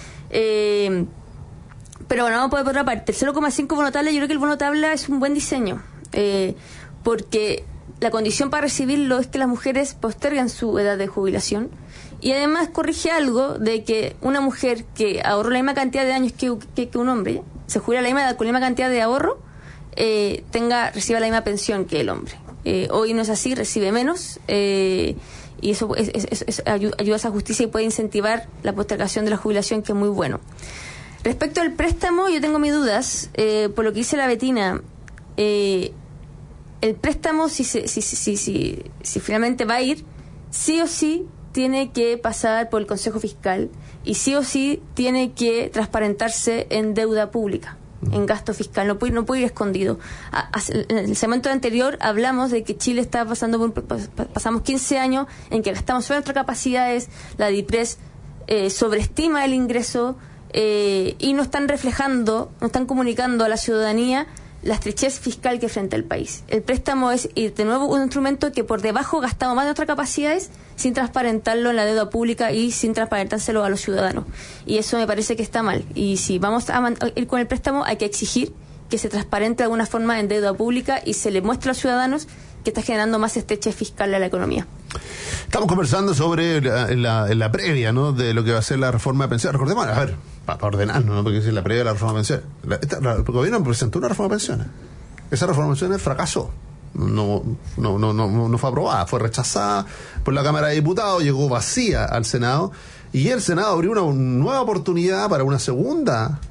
Eh, pero bueno, vamos por otra parte. El cero coma cinco bono tabla, yo creo que el bono tabla es un buen diseño. Eh, porque la condición para recibirlo es que las mujeres posterguen su edad de jubilación. Y además corrige algo de que una mujer que ahorró la misma cantidad de años que, que, que un hombre, se jubila a la misma edad con la misma cantidad de ahorro, eh, tenga reciba la misma pensión que el hombre. Eh, hoy no es así, recibe menos, eh, y eso es, es, es, es, ayuda a esa justicia y puede incentivar la postergación de la jubilación, que es muy bueno. Respecto al préstamo, yo tengo mis dudas, eh, por lo que dice la Betina. Eh, el préstamo, si, se, si, si, si, si, si finalmente va a ir, sí o sí tiene que pasar por el Consejo Fiscal y sí o sí tiene que transparentarse en deuda pública, en gasto fiscal, no puede, no puede ir escondido. A, a, en el segmento anterior hablamos de que Chile está pasando por, pasamos quince años en que gastamos sobre nuestras capacidades, la DIPRES eh, sobreestima el ingreso eh, y no están reflejando, no están comunicando a la ciudadanía la estrechez fiscal que enfrenta el país. El préstamo es, y de nuevo, un instrumento que por debajo gastamos más de nuestras capacidades sin transparentarlo en la deuda pública y sin transparentárselo a los ciudadanos. Y eso me parece que está mal. Y si vamos a ir con el préstamo, hay que exigir que se transparente de alguna forma en deuda pública y se le muestre a los ciudadanos que está generando más estrechez fiscal a la economía. Estamos conversando sobre la, la, la previa, ¿no?, de lo que va a ser la reforma de pensiones. Recordemos, a ver, para, para ordenarnos, ¿no?, porque es la previa de la reforma de pensiones. La, esta, la, el gobierno presentó una reforma de pensiones. Esa reforma de pensiones fracasó. No, no, no, no, no fue aprobada, fue rechazada por la Cámara de Diputados, llegó vacía al Senado, y el Senado abrió una nueva oportunidad para una segunda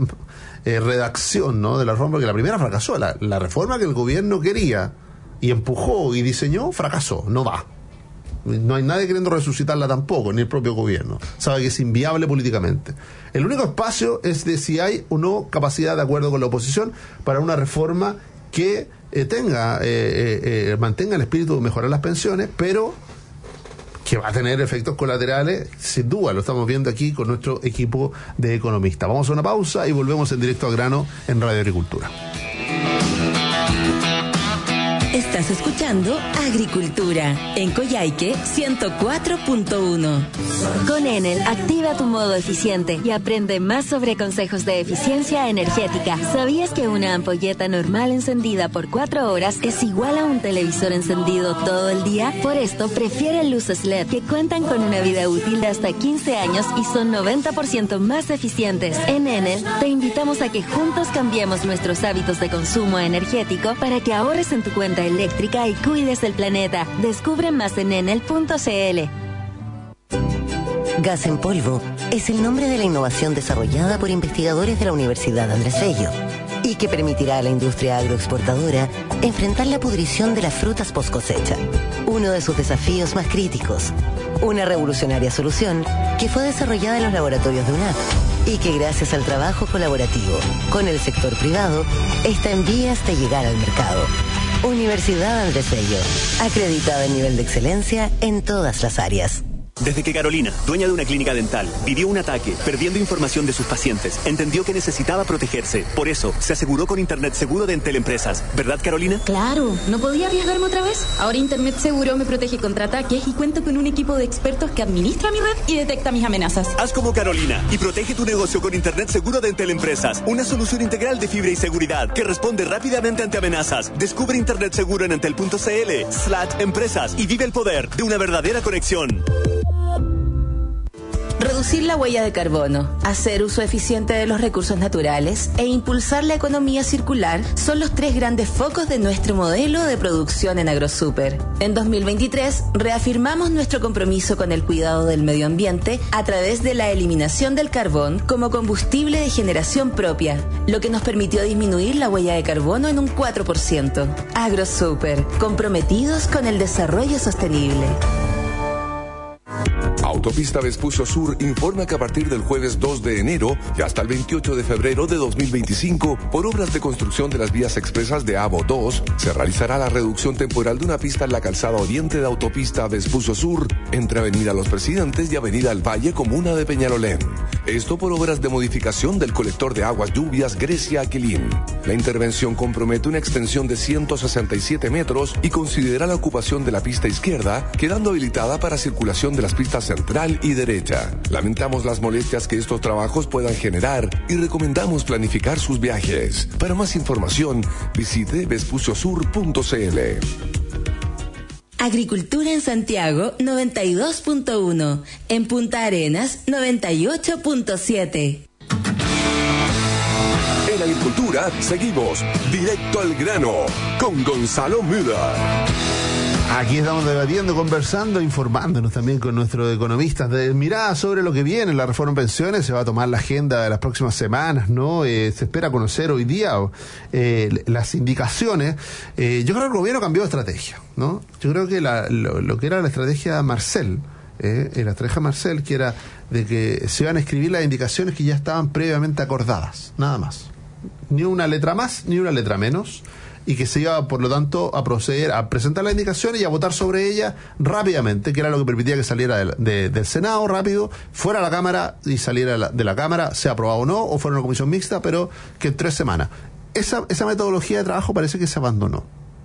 eh, redacción, ¿no?, de la reforma, porque la primera fracasó. La, la reforma que el gobierno quería y empujó y diseñó, fracasó, no va. No hay nadie queriendo resucitarla tampoco, ni el propio gobierno. Sabe que es inviable políticamente. El único espacio es de si hay o no capacidad, de acuerdo con la oposición, para una reforma que eh, tenga, eh, eh, eh, mantenga el espíritu de mejorar las pensiones, pero que va a tener efectos colaterales, sin duda. Lo estamos viendo aquí con nuestro equipo de economistas. Vamos a una pausa y volvemos en directo al grano en Radio Agricultura. Estás escuchando Agricultura en Coyhaique ciento cuatro punto uno. Con Enel, activa tu modo eficiente y aprende más sobre consejos de eficiencia energética. ¿Sabías que una ampolleta normal encendida por cuatro horas es igual a un televisor encendido todo el día? Por esto, prefiere luces L E D, que cuentan con una vida útil de hasta quince años y son noventa por ciento más eficientes. En Enel, te invitamos a que juntos cambiemos nuestros hábitos de consumo energético para que ahorres en tu cuenta eléctrica y cuides del planeta. Descubre más en enel punto c l. Gas en polvo es el nombre de la innovación desarrollada por investigadores de la Universidad Andrés Bello y que permitirá a la industria agroexportadora enfrentar la pudrición de las frutas post cosecha, uno de sus desafíos más críticos. Una revolucionaria solución que fue desarrollada en los laboratorios de U N A P y que, gracias al trabajo colaborativo con el sector privado, está en vías de llegar al mercado. Universidad Andrés Bello, acreditada en nivel de excelencia en todas las áreas. Desde que Carolina, dueña de una clínica dental, vivió un ataque, perdiendo información de sus pacientes, entendió que necesitaba protegerse. Por eso, se aseguró con Internet Seguro de Entel Empresas. ¿Verdad, Carolina? Claro, ¿no podía arriesgarme otra vez? Ahora Internet Seguro me protege contra ataques y cuento con un equipo de expertos que administra mi red y detecta mis amenazas. Haz como Carolina y protege tu negocio con Internet Seguro de Entel Empresas. Una solución integral de fibra y seguridad que responde rápidamente ante amenazas. Descubre Internet Seguro en entel punto c l slash empresas y vive el poder de una verdadera conexión. Reducir la huella de carbono, hacer uso eficiente de los recursos naturales e impulsar la economía circular son los tres grandes focos de nuestro modelo de producción en AgroSuper. En dos mil veintitrés reafirmamos nuestro compromiso con el cuidado del medio ambiente a través de la eliminación del carbón como combustible de generación propia, lo que nos permitió disminuir la huella de carbono en un cuatro por ciento. AgroSuper, comprometidos con el desarrollo sostenible. Autopista Vespucio Sur informa que a partir del jueves dos de enero y hasta el veintiocho de febrero de dos mil veinticinco, por obras de construcción de las vías expresas de AVO dos, se realizará la reducción temporal de una pista en la calzada oriente de Autopista Vespucio Sur, entre Avenida Los Presidentes y Avenida El Valle, comuna de Peñalolén. Esto por obras de modificación del colector de aguas lluvias Grecia-Aquilín. La intervención compromete una extensión de ciento sesenta y siete metros y considera la ocupación de la pista izquierda, quedando habilitada para circulación de las pistas central y derecha. Lamentamos las molestias que estos trabajos puedan generar y recomendamos planificar sus viajes. Para más información, visite vespucio sur punto c l. Agricultura en Santiago noventa y dos punto uno, en Punta Arenas noventa y ocho punto siete. En Agricultura seguimos directo al grano con Gonzalo Müller. Aquí estamos debatiendo, conversando, informándonos también con nuestros economistas de mirada sobre lo que viene. La reforma en pensiones se va a tomar la agenda de las próximas semanas, ¿no? Eh, se espera conocer hoy día eh, las indicaciones. Eh, yo creo que el gobierno cambió de estrategia, ¿no? Yo creo que la, lo, lo que era la estrategia Marcel, eh, la estrategia Marcel, que era de que se iban a escribir las indicaciones que ya estaban previamente acordadas, nada más. Ni una letra más, ni una letra menos. Y que se iba, por lo tanto, a proceder a presentar las indicaciones y a votar sobre ellas rápidamente, que era lo que permitía que saliera de, de, del Senado rápido, fuera a la Cámara y saliera de la, de la Cámara, sea aprobado o no, o fuera una comisión mixta, pero que en tres semanas. Esa, esa metodología de trabajo parece que se abandonó.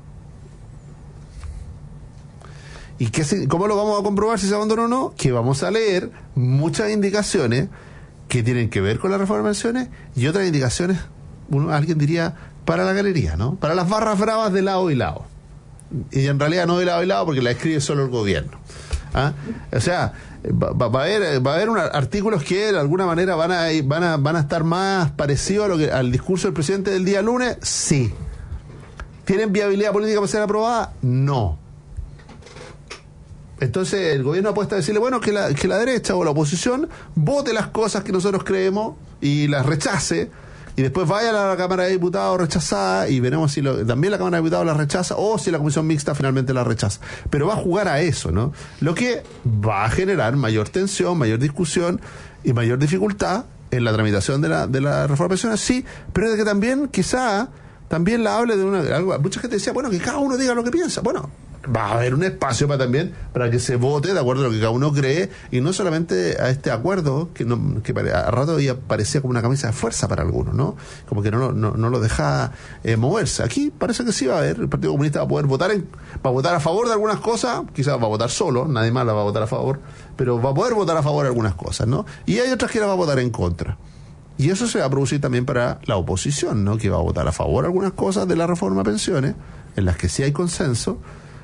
¿Y qué, cómo lo vamos a comprobar si se abandonó o no? Que vamos a leer muchas indicaciones que tienen que ver con la reforma de pensiones y otras indicaciones, uno, alguien diría, para la galería, ¿no? Para las barras bravas de lado y lado. Y en realidad no de lado y lado porque la escribe solo el gobierno. ¿Ah? O sea, va, va a haber, va a haber una, artículos que de alguna manera van a, van a, van a estar más parecidos a lo que, al discurso del presidente del día lunes. Sí. ¿Tienen viabilidad política para ser aprobada? No. Entonces el gobierno apuesta a decirle, bueno, que la, que la derecha o la oposición vote las cosas que nosotros creemos y las rechace, y después vaya a la Cámara de Diputados rechazada y veremos si lo, también la Cámara de Diputados la rechaza o si la Comisión Mixta finalmente la rechaza. Pero va a jugar a eso, ¿no? Lo que va a generar mayor tensión, mayor discusión y mayor dificultad en la tramitación de la, de la reforma de pensiones, sí, pero de que también quizá también la hable de una... Algo, mucha gente decía, bueno, que cada uno diga lo que piensa. Bueno, va a haber un espacio para también para que se vote de acuerdo a lo que cada uno cree y no solamente a este acuerdo que, no, que a rato ya parecía como una camisa de fuerza para algunos, ¿no? Como que no, no, no lo deja eh, moverse. Aquí parece que sí va a haber, el Partido Comunista va a poder votar en, va a votar a favor de algunas cosas, quizás va a votar solo, nadie más la va a votar a favor, pero va a poder votar a favor de algunas cosas, ¿no? Y hay otras que la va a votar en contra. Y eso se va a producir también para la oposición, ¿no? Que va a votar a favor de algunas cosas de la reforma de pensiones, en las que sí hay consenso,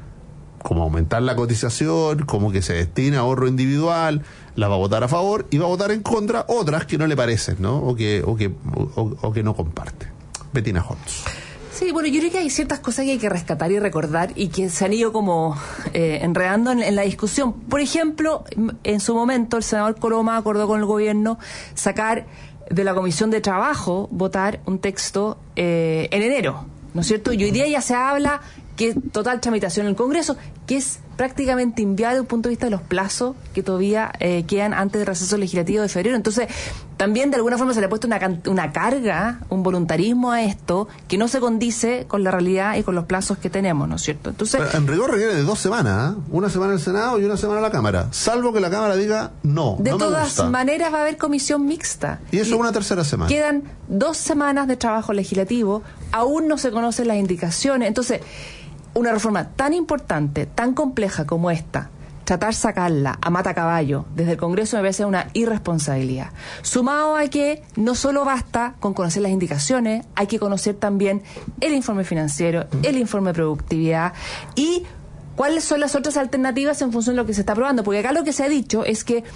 como aumentar la cotización, como que se destina a ahorro individual, la va a votar a favor y va a votar en contra otras que no le parecen, ¿no? O que, o que, o, o que no comparte. Bettina Holtz. Sí, bueno, yo creo que hay ciertas cosas que hay que rescatar y recordar y que se han ido como eh, enredando en, en la discusión. Por ejemplo, en su momento el senador Coloma acordó con el gobierno sacar de la Comisión de Trabajo, votar un texto eh, en enero, ¿no es cierto? Y hoy día ya se habla que total tramitación en el Congreso, que es prácticamente inviable desde un punto de vista de los plazos que todavía eh, quedan antes del receso legislativo de febrero. Entonces, también de alguna forma se le ha puesto una, una carga, un voluntarismo a esto que no se condice con la realidad y con los plazos que tenemos, ¿no es cierto? Entonces, pero en rigor requiere de dos semanas, ¿eh? Una semana en el Senado y una semana en la Cámara, salvo que la Cámara diga no, de no me todas gusta. maneras va a haber comisión mixta. Y eso es una tercera semana. Quedan dos semanas de trabajo legislativo, aún no se conocen las indicaciones. Entonces, una reforma tan importante, tan compleja como esta, tratar sacarla a mata caballo desde el Congreso me parece una irresponsabilidad. Sumado a que no solo basta con conocer las indicaciones, hay que conocer también el informe financiero, el informe de productividad y cuáles son las otras alternativas en función de lo que se está aprobando. Porque acá lo que se ha dicho es que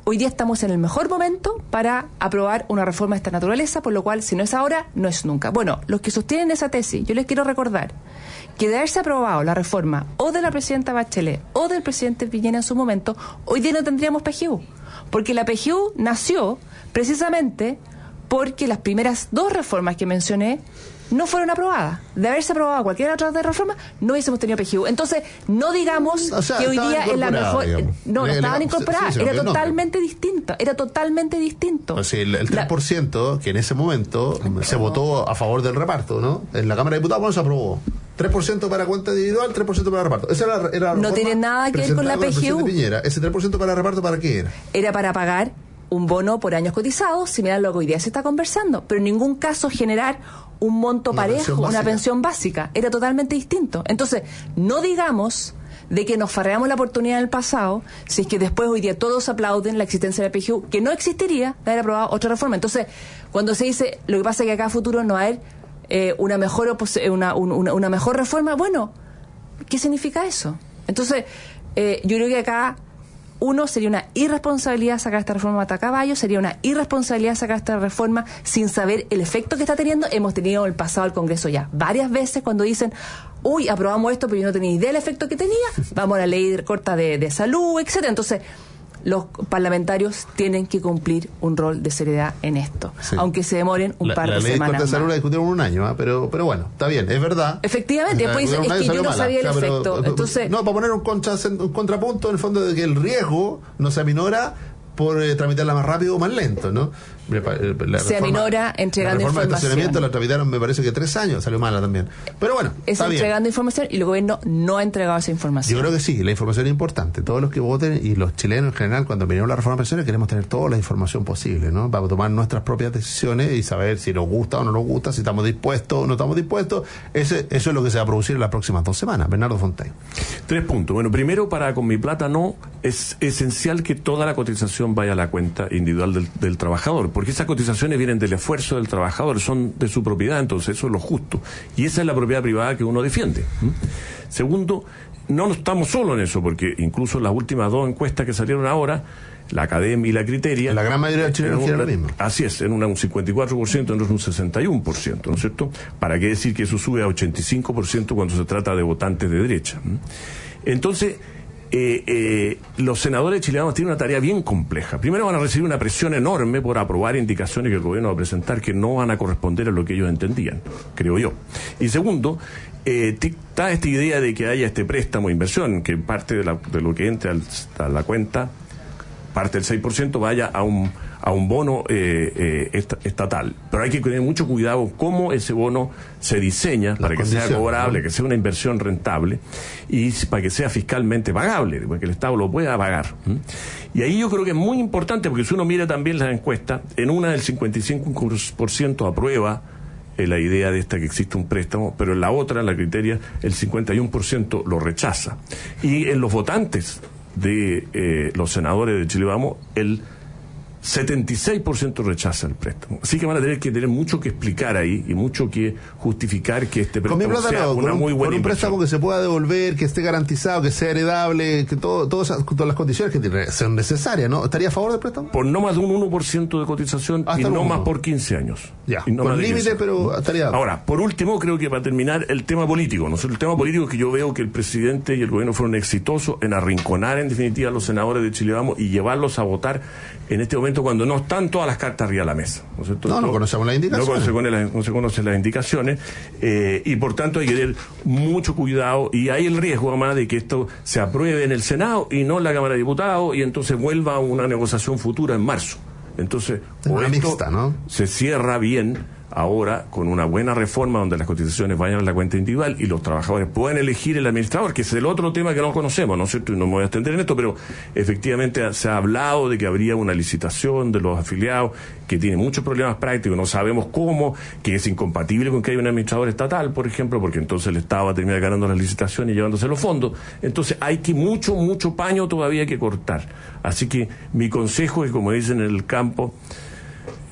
hoy día estamos en el mejor momento para aprobar una reforma de esta naturaleza, por lo cual, si no es ahora, no es nunca. Bueno, los que sostienen esa tesis, yo les quiero recordar que de haberse aprobado la reforma o de la presidenta Bachelet o del presidente Piñera en su momento, hoy día no tendríamos P G U, porque la P G U nació precisamente porque las primeras dos reformas que mencioné no fueron aprobadas. De haberse aprobado cualquier otra reforma, no hubiésemos tenido P G U. Entonces, no digamos o sea, que hoy día es la mejor... Digamos. No, no estaban incorporadas. Sí, sí, era no, totalmente no. distinto. Era totalmente distinto. O sea, el, el tres por ciento la... que en ese momento no. se votó a favor del reparto, ¿no? En la Cámara de Diputados, bueno, se aprobó. tres por ciento para cuenta individual, tres por ciento para reparto. Esa era, era la no tiene nada que ver con la P G U. Piñera. ¿Ese tres por ciento para reparto para qué era? Era para pagar un bono por años cotizados, similar a lo que hoy día se está conversando, pero en ningún caso generar un monto una parejo, pensión una pensión básica. Era totalmente distinto. Entonces, no digamos de que nos farreamos la oportunidad en el pasado, si es que después hoy día todos aplauden la existencia de la P G U, que no existiría de haber aprobado otra reforma. Entonces, cuando se dice, lo que pasa es que acá a futuro no va a haber eh, una mejor una, una, una mejor reforma, bueno, ¿qué significa eso? Entonces, eh, yo creo que acá uno, sería una irresponsabilidad sacar esta reforma a caballo, sería una irresponsabilidad sacar esta reforma sin saber el efecto que está teniendo. Hemos tenido en el pasado el Congreso ya varias veces cuando dicen, uy, aprobamos esto, pero yo no tenía idea del efecto que tenía, vamos a la ley corta de, de salud, etcétera. Entonces, los parlamentarios tienen que cumplir un rol de seriedad en esto, sí. aunque se demoren un la, par la de ley semanas. La ley de salud la discutieron un año, ¿eh? pero pero bueno, está bien, es verdad. Efectivamente, después dicen, es que yo no mala. sabía el o sea, efecto. Pero, Entonces, no, para poner un, contra, un contrapunto, en el fondo, de que el riesgo no se aminora por eh, tramitarla más rápido o más lento, ¿no? La se reforma, aminora entregando la reforma información. de estacionamiento la tramitaron, me parece que tres años, salió mala también. Pero bueno, es está entregando bien. información y el gobierno no ha entregado esa información. Yo creo que sí, la información es importante. Todos los que voten y los chilenos en general, cuando vinieron la reforma de pensiones, queremos tener toda la información posible, ¿no? Para tomar nuestras propias decisiones y saber si nos gusta o no nos gusta, si estamos dispuestos o no estamos dispuestos. Ese, eso es lo que se va a producir en las próximas dos semanas. Bernardo Fontaine. Tres puntos. Bueno, primero, para Con Mi Plata No, es esencial que toda la cotización vaya a la cuenta individual del, del trabajador, porque esas cotizaciones vienen del esfuerzo del trabajador, son de su propiedad, entonces eso es lo justo. Y esa es la propiedad privada que uno defiende. ¿Mm? Segundo, no estamos solos en eso, porque incluso en las últimas dos encuestas que salieron ahora, la Academia y la Criteria... La gran mayoría de chilenos quieren lo mismo. Así es, en una un cincuenta y cuatro por ciento, en otros un sesenta y uno por ciento, ¿no es cierto? ¿Para qué decir que eso sube a ochenta y cinco por ciento cuando se trata de votantes de derecha? ¿Mm? Entonces... Eh, eh, los senadores chilenos tienen una tarea bien compleja. Primero van a recibir una presión enorme por aprobar indicaciones que el gobierno va a presentar que no van a corresponder a lo que ellos entendían, creo yo. Y segundo, eh, está esta idea de que haya este préstamo de inversión, que parte de, la, de lo que entra al, a la cuenta, parte del seis por ciento vaya a un a un bono eh, eh, est estatal. Pero hay que tener mucho cuidado cómo ese bono se diseña Las para que sea cobrable, ¿no? que sea una inversión rentable y para que sea fiscalmente pagable, para que el Estado lo pueda pagar. ¿Mm? Y ahí yo creo que es muy importante, porque si uno mira también las encuestas, en una del cincuenta y cinco por ciento aprueba eh, la idea de esta que existe un préstamo, pero en la otra, en la Criteria, el cincuenta y uno por ciento lo rechaza. Y en los votantes de eh, los senadores de Chile Vamos, el setenta y seis por ciento rechaza el préstamo. Así que van a tener que tener mucho que explicar ahí y mucho que justificar que este préstamo plata, sea no, una un, muy buena con un inversión. préstamo que se pueda devolver, que esté garantizado, que sea heredable, que todo, todas, esas, todas las condiciones que tiene, sean necesarias, ¿no? ¿Estaría a favor del préstamo? Por no más de un uno por ciento de cotización Hasta y no uno. más por quince años. Ya, y no con límite, pero estaría... Ahora, por último, creo que para terminar, el tema político. ¿No? El tema político es que yo veo que el presidente y el gobierno fueron exitosos en arrinconar, en definitiva, a los senadores de Chile Vamos y llevarlos a votar en este momento cuando no están todas las cartas arriba de la mesa. ¿No, es cierto? no, no conocemos las indicaciones. No, conoce las, no se conocen las indicaciones eh, y por tanto hay que tener mucho cuidado y hay el riesgo además de que esto se apruebe en el Senado y no en la Cámara de Diputados y entonces vuelva a una negociación futura en marzo. Entonces, o esto mixta, ¿no? se cierra bien ahora con una buena reforma donde las cotizaciones vayan a la cuenta individual y los trabajadores puedan elegir el administrador, que es el otro tema que no conocemos, ¿no es cierto? Y no me voy a extender en esto, pero efectivamente se ha hablado de que habría una licitación de los afiliados que tiene muchos problemas prácticos, no sabemos cómo, que es incompatible con que haya un administrador estatal, por ejemplo, porque entonces el Estado va a terminar ganando las licitaciones y llevándose los fondos. Entonces hay que mucho, mucho paño todavía que cortar. Así que mi consejo es, como dicen en el campo,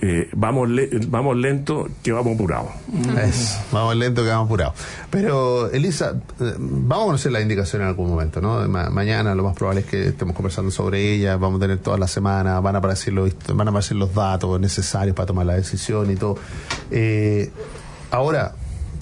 eh, vamos le, vamos lento que vamos apurados. Es, vamos lento que vamos apurados. Pero, Elisa, eh, vamos a conocer la indicación en algún momento, ¿no? Ma- mañana lo más probable es que estemos conversando sobre ella, vamos a tener toda la semana, van a aparecer los, van a aparecer los datos necesarios para tomar la decisión y todo. Eh, ahora,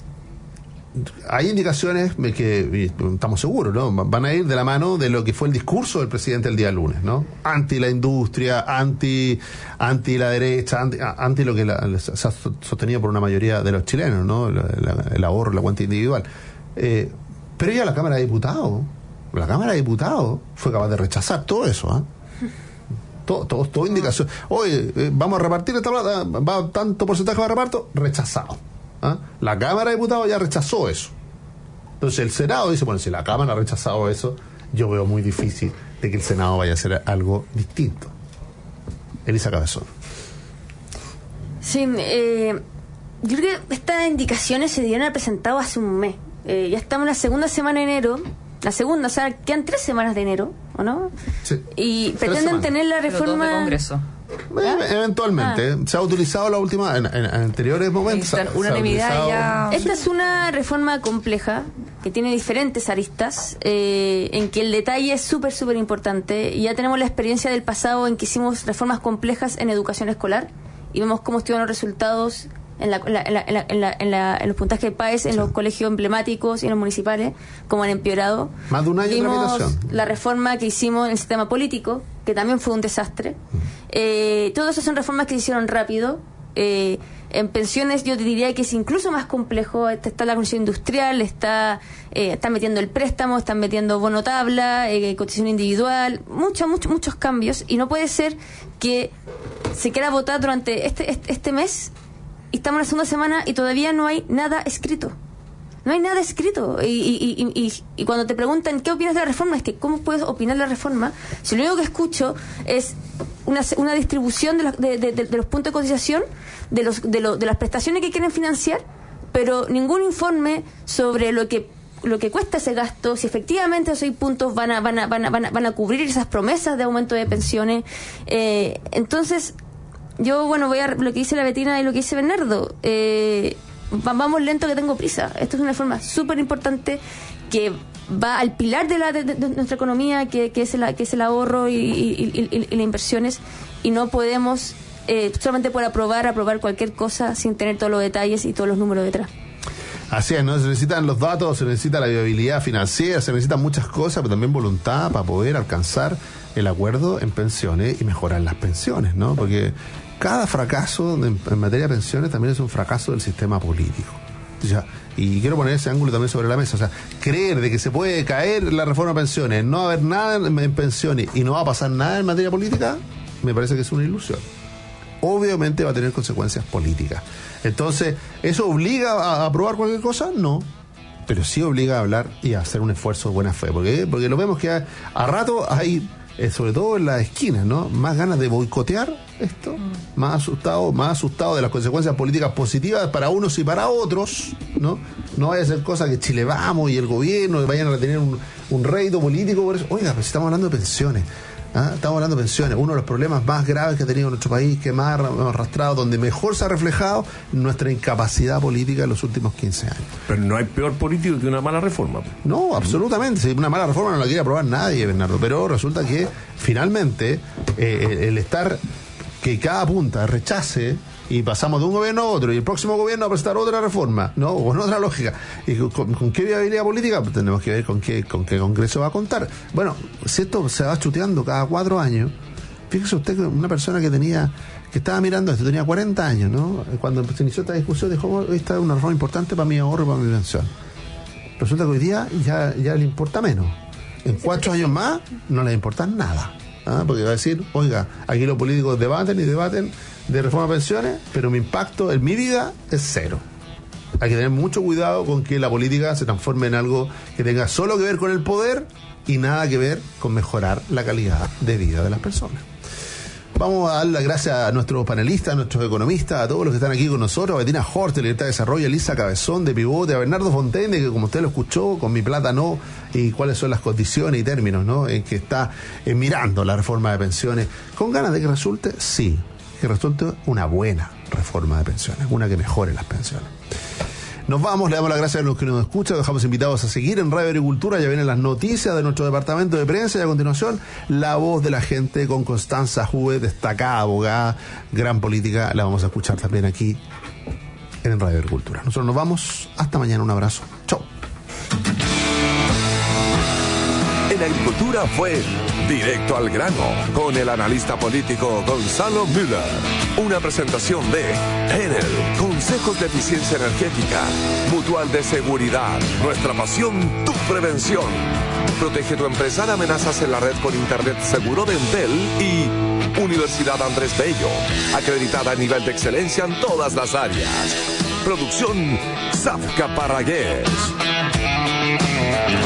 hay indicaciones que estamos seguros, ¿no? Van a ir de la mano de lo que fue el discurso del presidente el día lunes, ¿no? Anti la industria, anti anti la derecha, anti, anti lo que la, se ha sostenido por una mayoría de los chilenos, ¿no? La, la, el ahorro, la cuenta individual. Eh, pero ya la Cámara de Diputados, la Cámara de Diputados fue capaz de rechazar todo eso, ¿eh? Todo, todo, todo indicación. Oye, eh, vamos a repartir esta plata, va tanto porcentaje de reparto, rechazado. ¿Ah? La Cámara de Diputados ya rechazó eso. Entonces el Senado dice, bueno, si la Cámara ha rechazado eso, yo veo muy difícil de que el Senado vaya a hacer algo distinto. Elisa Cabezón. Sí, eh, yo creo que estas indicaciones se debieron haber presentado hace un mes. Eh, ya estamos en la segunda semana de enero. La segunda, o sea, quedan tres semanas de enero, ¿o no? Sí. Y pretenden tener la reforma... de Congreso. Eh, eventualmente. Ah. Se ha utilizado la última, en, en, en anteriores momentos. Unanimidad ya. Esta es una reforma compleja que tiene diferentes aristas, eh, en que el detalle es súper, súper importante. Y ya tenemos la experiencia del pasado en que hicimos reformas complejas en educación escolar y vemos cómo estuvieron los resultados en, la, en, la, en, la, en, la, en, la, en los puntajes de PAES, en sí. los colegios emblemáticos y en los municipales, como han empeorado. Más de un año de tramitación. La reforma que hicimos en el sistema político, que también fue un desastre. Eh, todo eso son reformas que se hicieron rápido. Eh, en pensiones yo te diría que es incluso más complejo. Está la condición industrial, está eh, están metiendo el préstamo, están metiendo bono tabla, eh, cotización individual, muchos, muchos, muchos cambios. Y no puede ser que se quiera votar durante este, este, este mes y estamos en la segunda semana y todavía no hay nada escrito. No hay nada escrito. Y, y, y, y, y cuando te preguntan qué opinas de la reforma, es que ¿cómo puedes opinar de la reforma si lo único que escucho es una, una distribución de, la, de, de, de los puntos de cotización, de, los, de, lo, de las prestaciones que quieren financiar, pero ningún informe sobre lo que lo que cuesta ese gasto, si efectivamente esos seis puntos van a, van a, van a, van a, van a cubrir esas promesas de aumento de pensiones? Eh, entonces, yo, bueno, voy a lo que dice la Betina y lo que dice Bernardo. Eh, vamos lento que tengo prisa. Esto es una reforma súper importante que va al pilar de, la, de, de nuestra economía, que, que, es el, que es el ahorro y, y, y, y, y las inversiones, y no podemos eh, solamente por aprobar, aprobar cualquier cosa sin tener todos los detalles y todos los números detrás. Así es, ¿no? Se necesitan los datos, se necesita la viabilidad financiera, se necesitan muchas cosas, pero también voluntad para poder alcanzar el acuerdo en pensiones y mejorar las pensiones, ¿no? Porque cada fracaso en, en materia de pensiones también es un fracaso del sistema político. Ya, y quiero poner ese ángulo también sobre la mesa. O sea, creer de que se puede caer la reforma de pensiones, no haber nada en, en pensiones y no va a pasar nada en materia política, me parece que es una ilusión. Obviamente va a tener consecuencias políticas. Entonces, ¿eso obliga a, a aprobar cualquier cosa? No. Pero sí obliga a hablar y a hacer un esfuerzo de buena fe. Porque, porque lo vemos que a, a rato hay, eh, sobre todo en las esquinas, ¿no? Más ganas de boicotear esto, mm. más asustado, más asustado de las consecuencias políticas positivas para unos y para otros, ¿no? No vaya a ser cosa que Chile Vamos y el gobierno vayan a retener un, un rédito político por eso. Oiga, pues estamos hablando de pensiones. ¿Ah? Estamos hablando de pensiones, uno de los problemas más graves que ha tenido nuestro país, que más ha arrastrado, donde mejor se ha reflejado nuestra incapacidad política en los últimos quince años. Pero no hay peor político que una mala reforma. No, absolutamente. Si una mala reforma no la quiere aprobar nadie, Bernardo, pero resulta que finalmente eh, el estar que cada punta rechace y pasamos de un gobierno a otro y el próximo gobierno a presentar otra reforma, ¿no? Con otra lógica. ¿Y con, con qué viabilidad política? Pues tenemos que ver con qué, con qué Congreso va a contar. Bueno, si esto se va chuteando cada cuatro años, fíjese usted que una persona que tenía, que estaba mirando esto, tenía cuarenta años, ¿no? Cuando se inició esta discusión dijo, esta es una reforma importante para mi ahorro y para mi pensión. Resulta que hoy día ya, ya le importa menos. En cuatro años más no le importa nada. ¿Ah? Porque va a decir, oiga, aquí los políticos debaten y debaten de reforma de pensiones, pero mi impacto en mi vida es cero. Hay que tener mucho cuidado con que la política se transforme en algo que tenga solo que ver con el poder y nada que ver con mejorar la calidad de vida de las personas. Vamos a dar las gracias a nuestros panelistas, a nuestros economistas, a todos los que están aquí con nosotros, a Betina Hort, de Libertad de Desarrollo, a Elisa Cabezón, de Pivote, a Bernardo Fontaine, que como usted lo escuchó, con Mi Plata No, y cuáles son las condiciones y términos, ¿no?, en que está eh, mirando la reforma de pensiones. ¿Con ganas de que resulte? Sí. que resulte una buena reforma de pensiones, una que mejore las pensiones. Nos vamos, le damos las gracias a los que nos escuchan, los dejamos invitados a seguir en Radio Agricultura, ya vienen las noticias de nuestro departamento de prensa y a continuación La Voz de la Gente con Constanza Jue, destacada abogada, gran política, la vamos a escuchar también aquí en Radio Agricultura. Nosotros nos vamos, hasta mañana, un abrazo, chao. En Agricultura fue Directo al Grano con el analista político Gonzalo Müller. Una presentación de Enel, Consejos de Eficiencia Energética, Mutual de Seguridad, nuestra pasión, tu prevención. Protege tu empresa de amenazas en la red con Internet seguro de Entel y Universidad Andrés Bello, acreditada a nivel de excelencia en todas las áreas. Producción Zafka Parragués.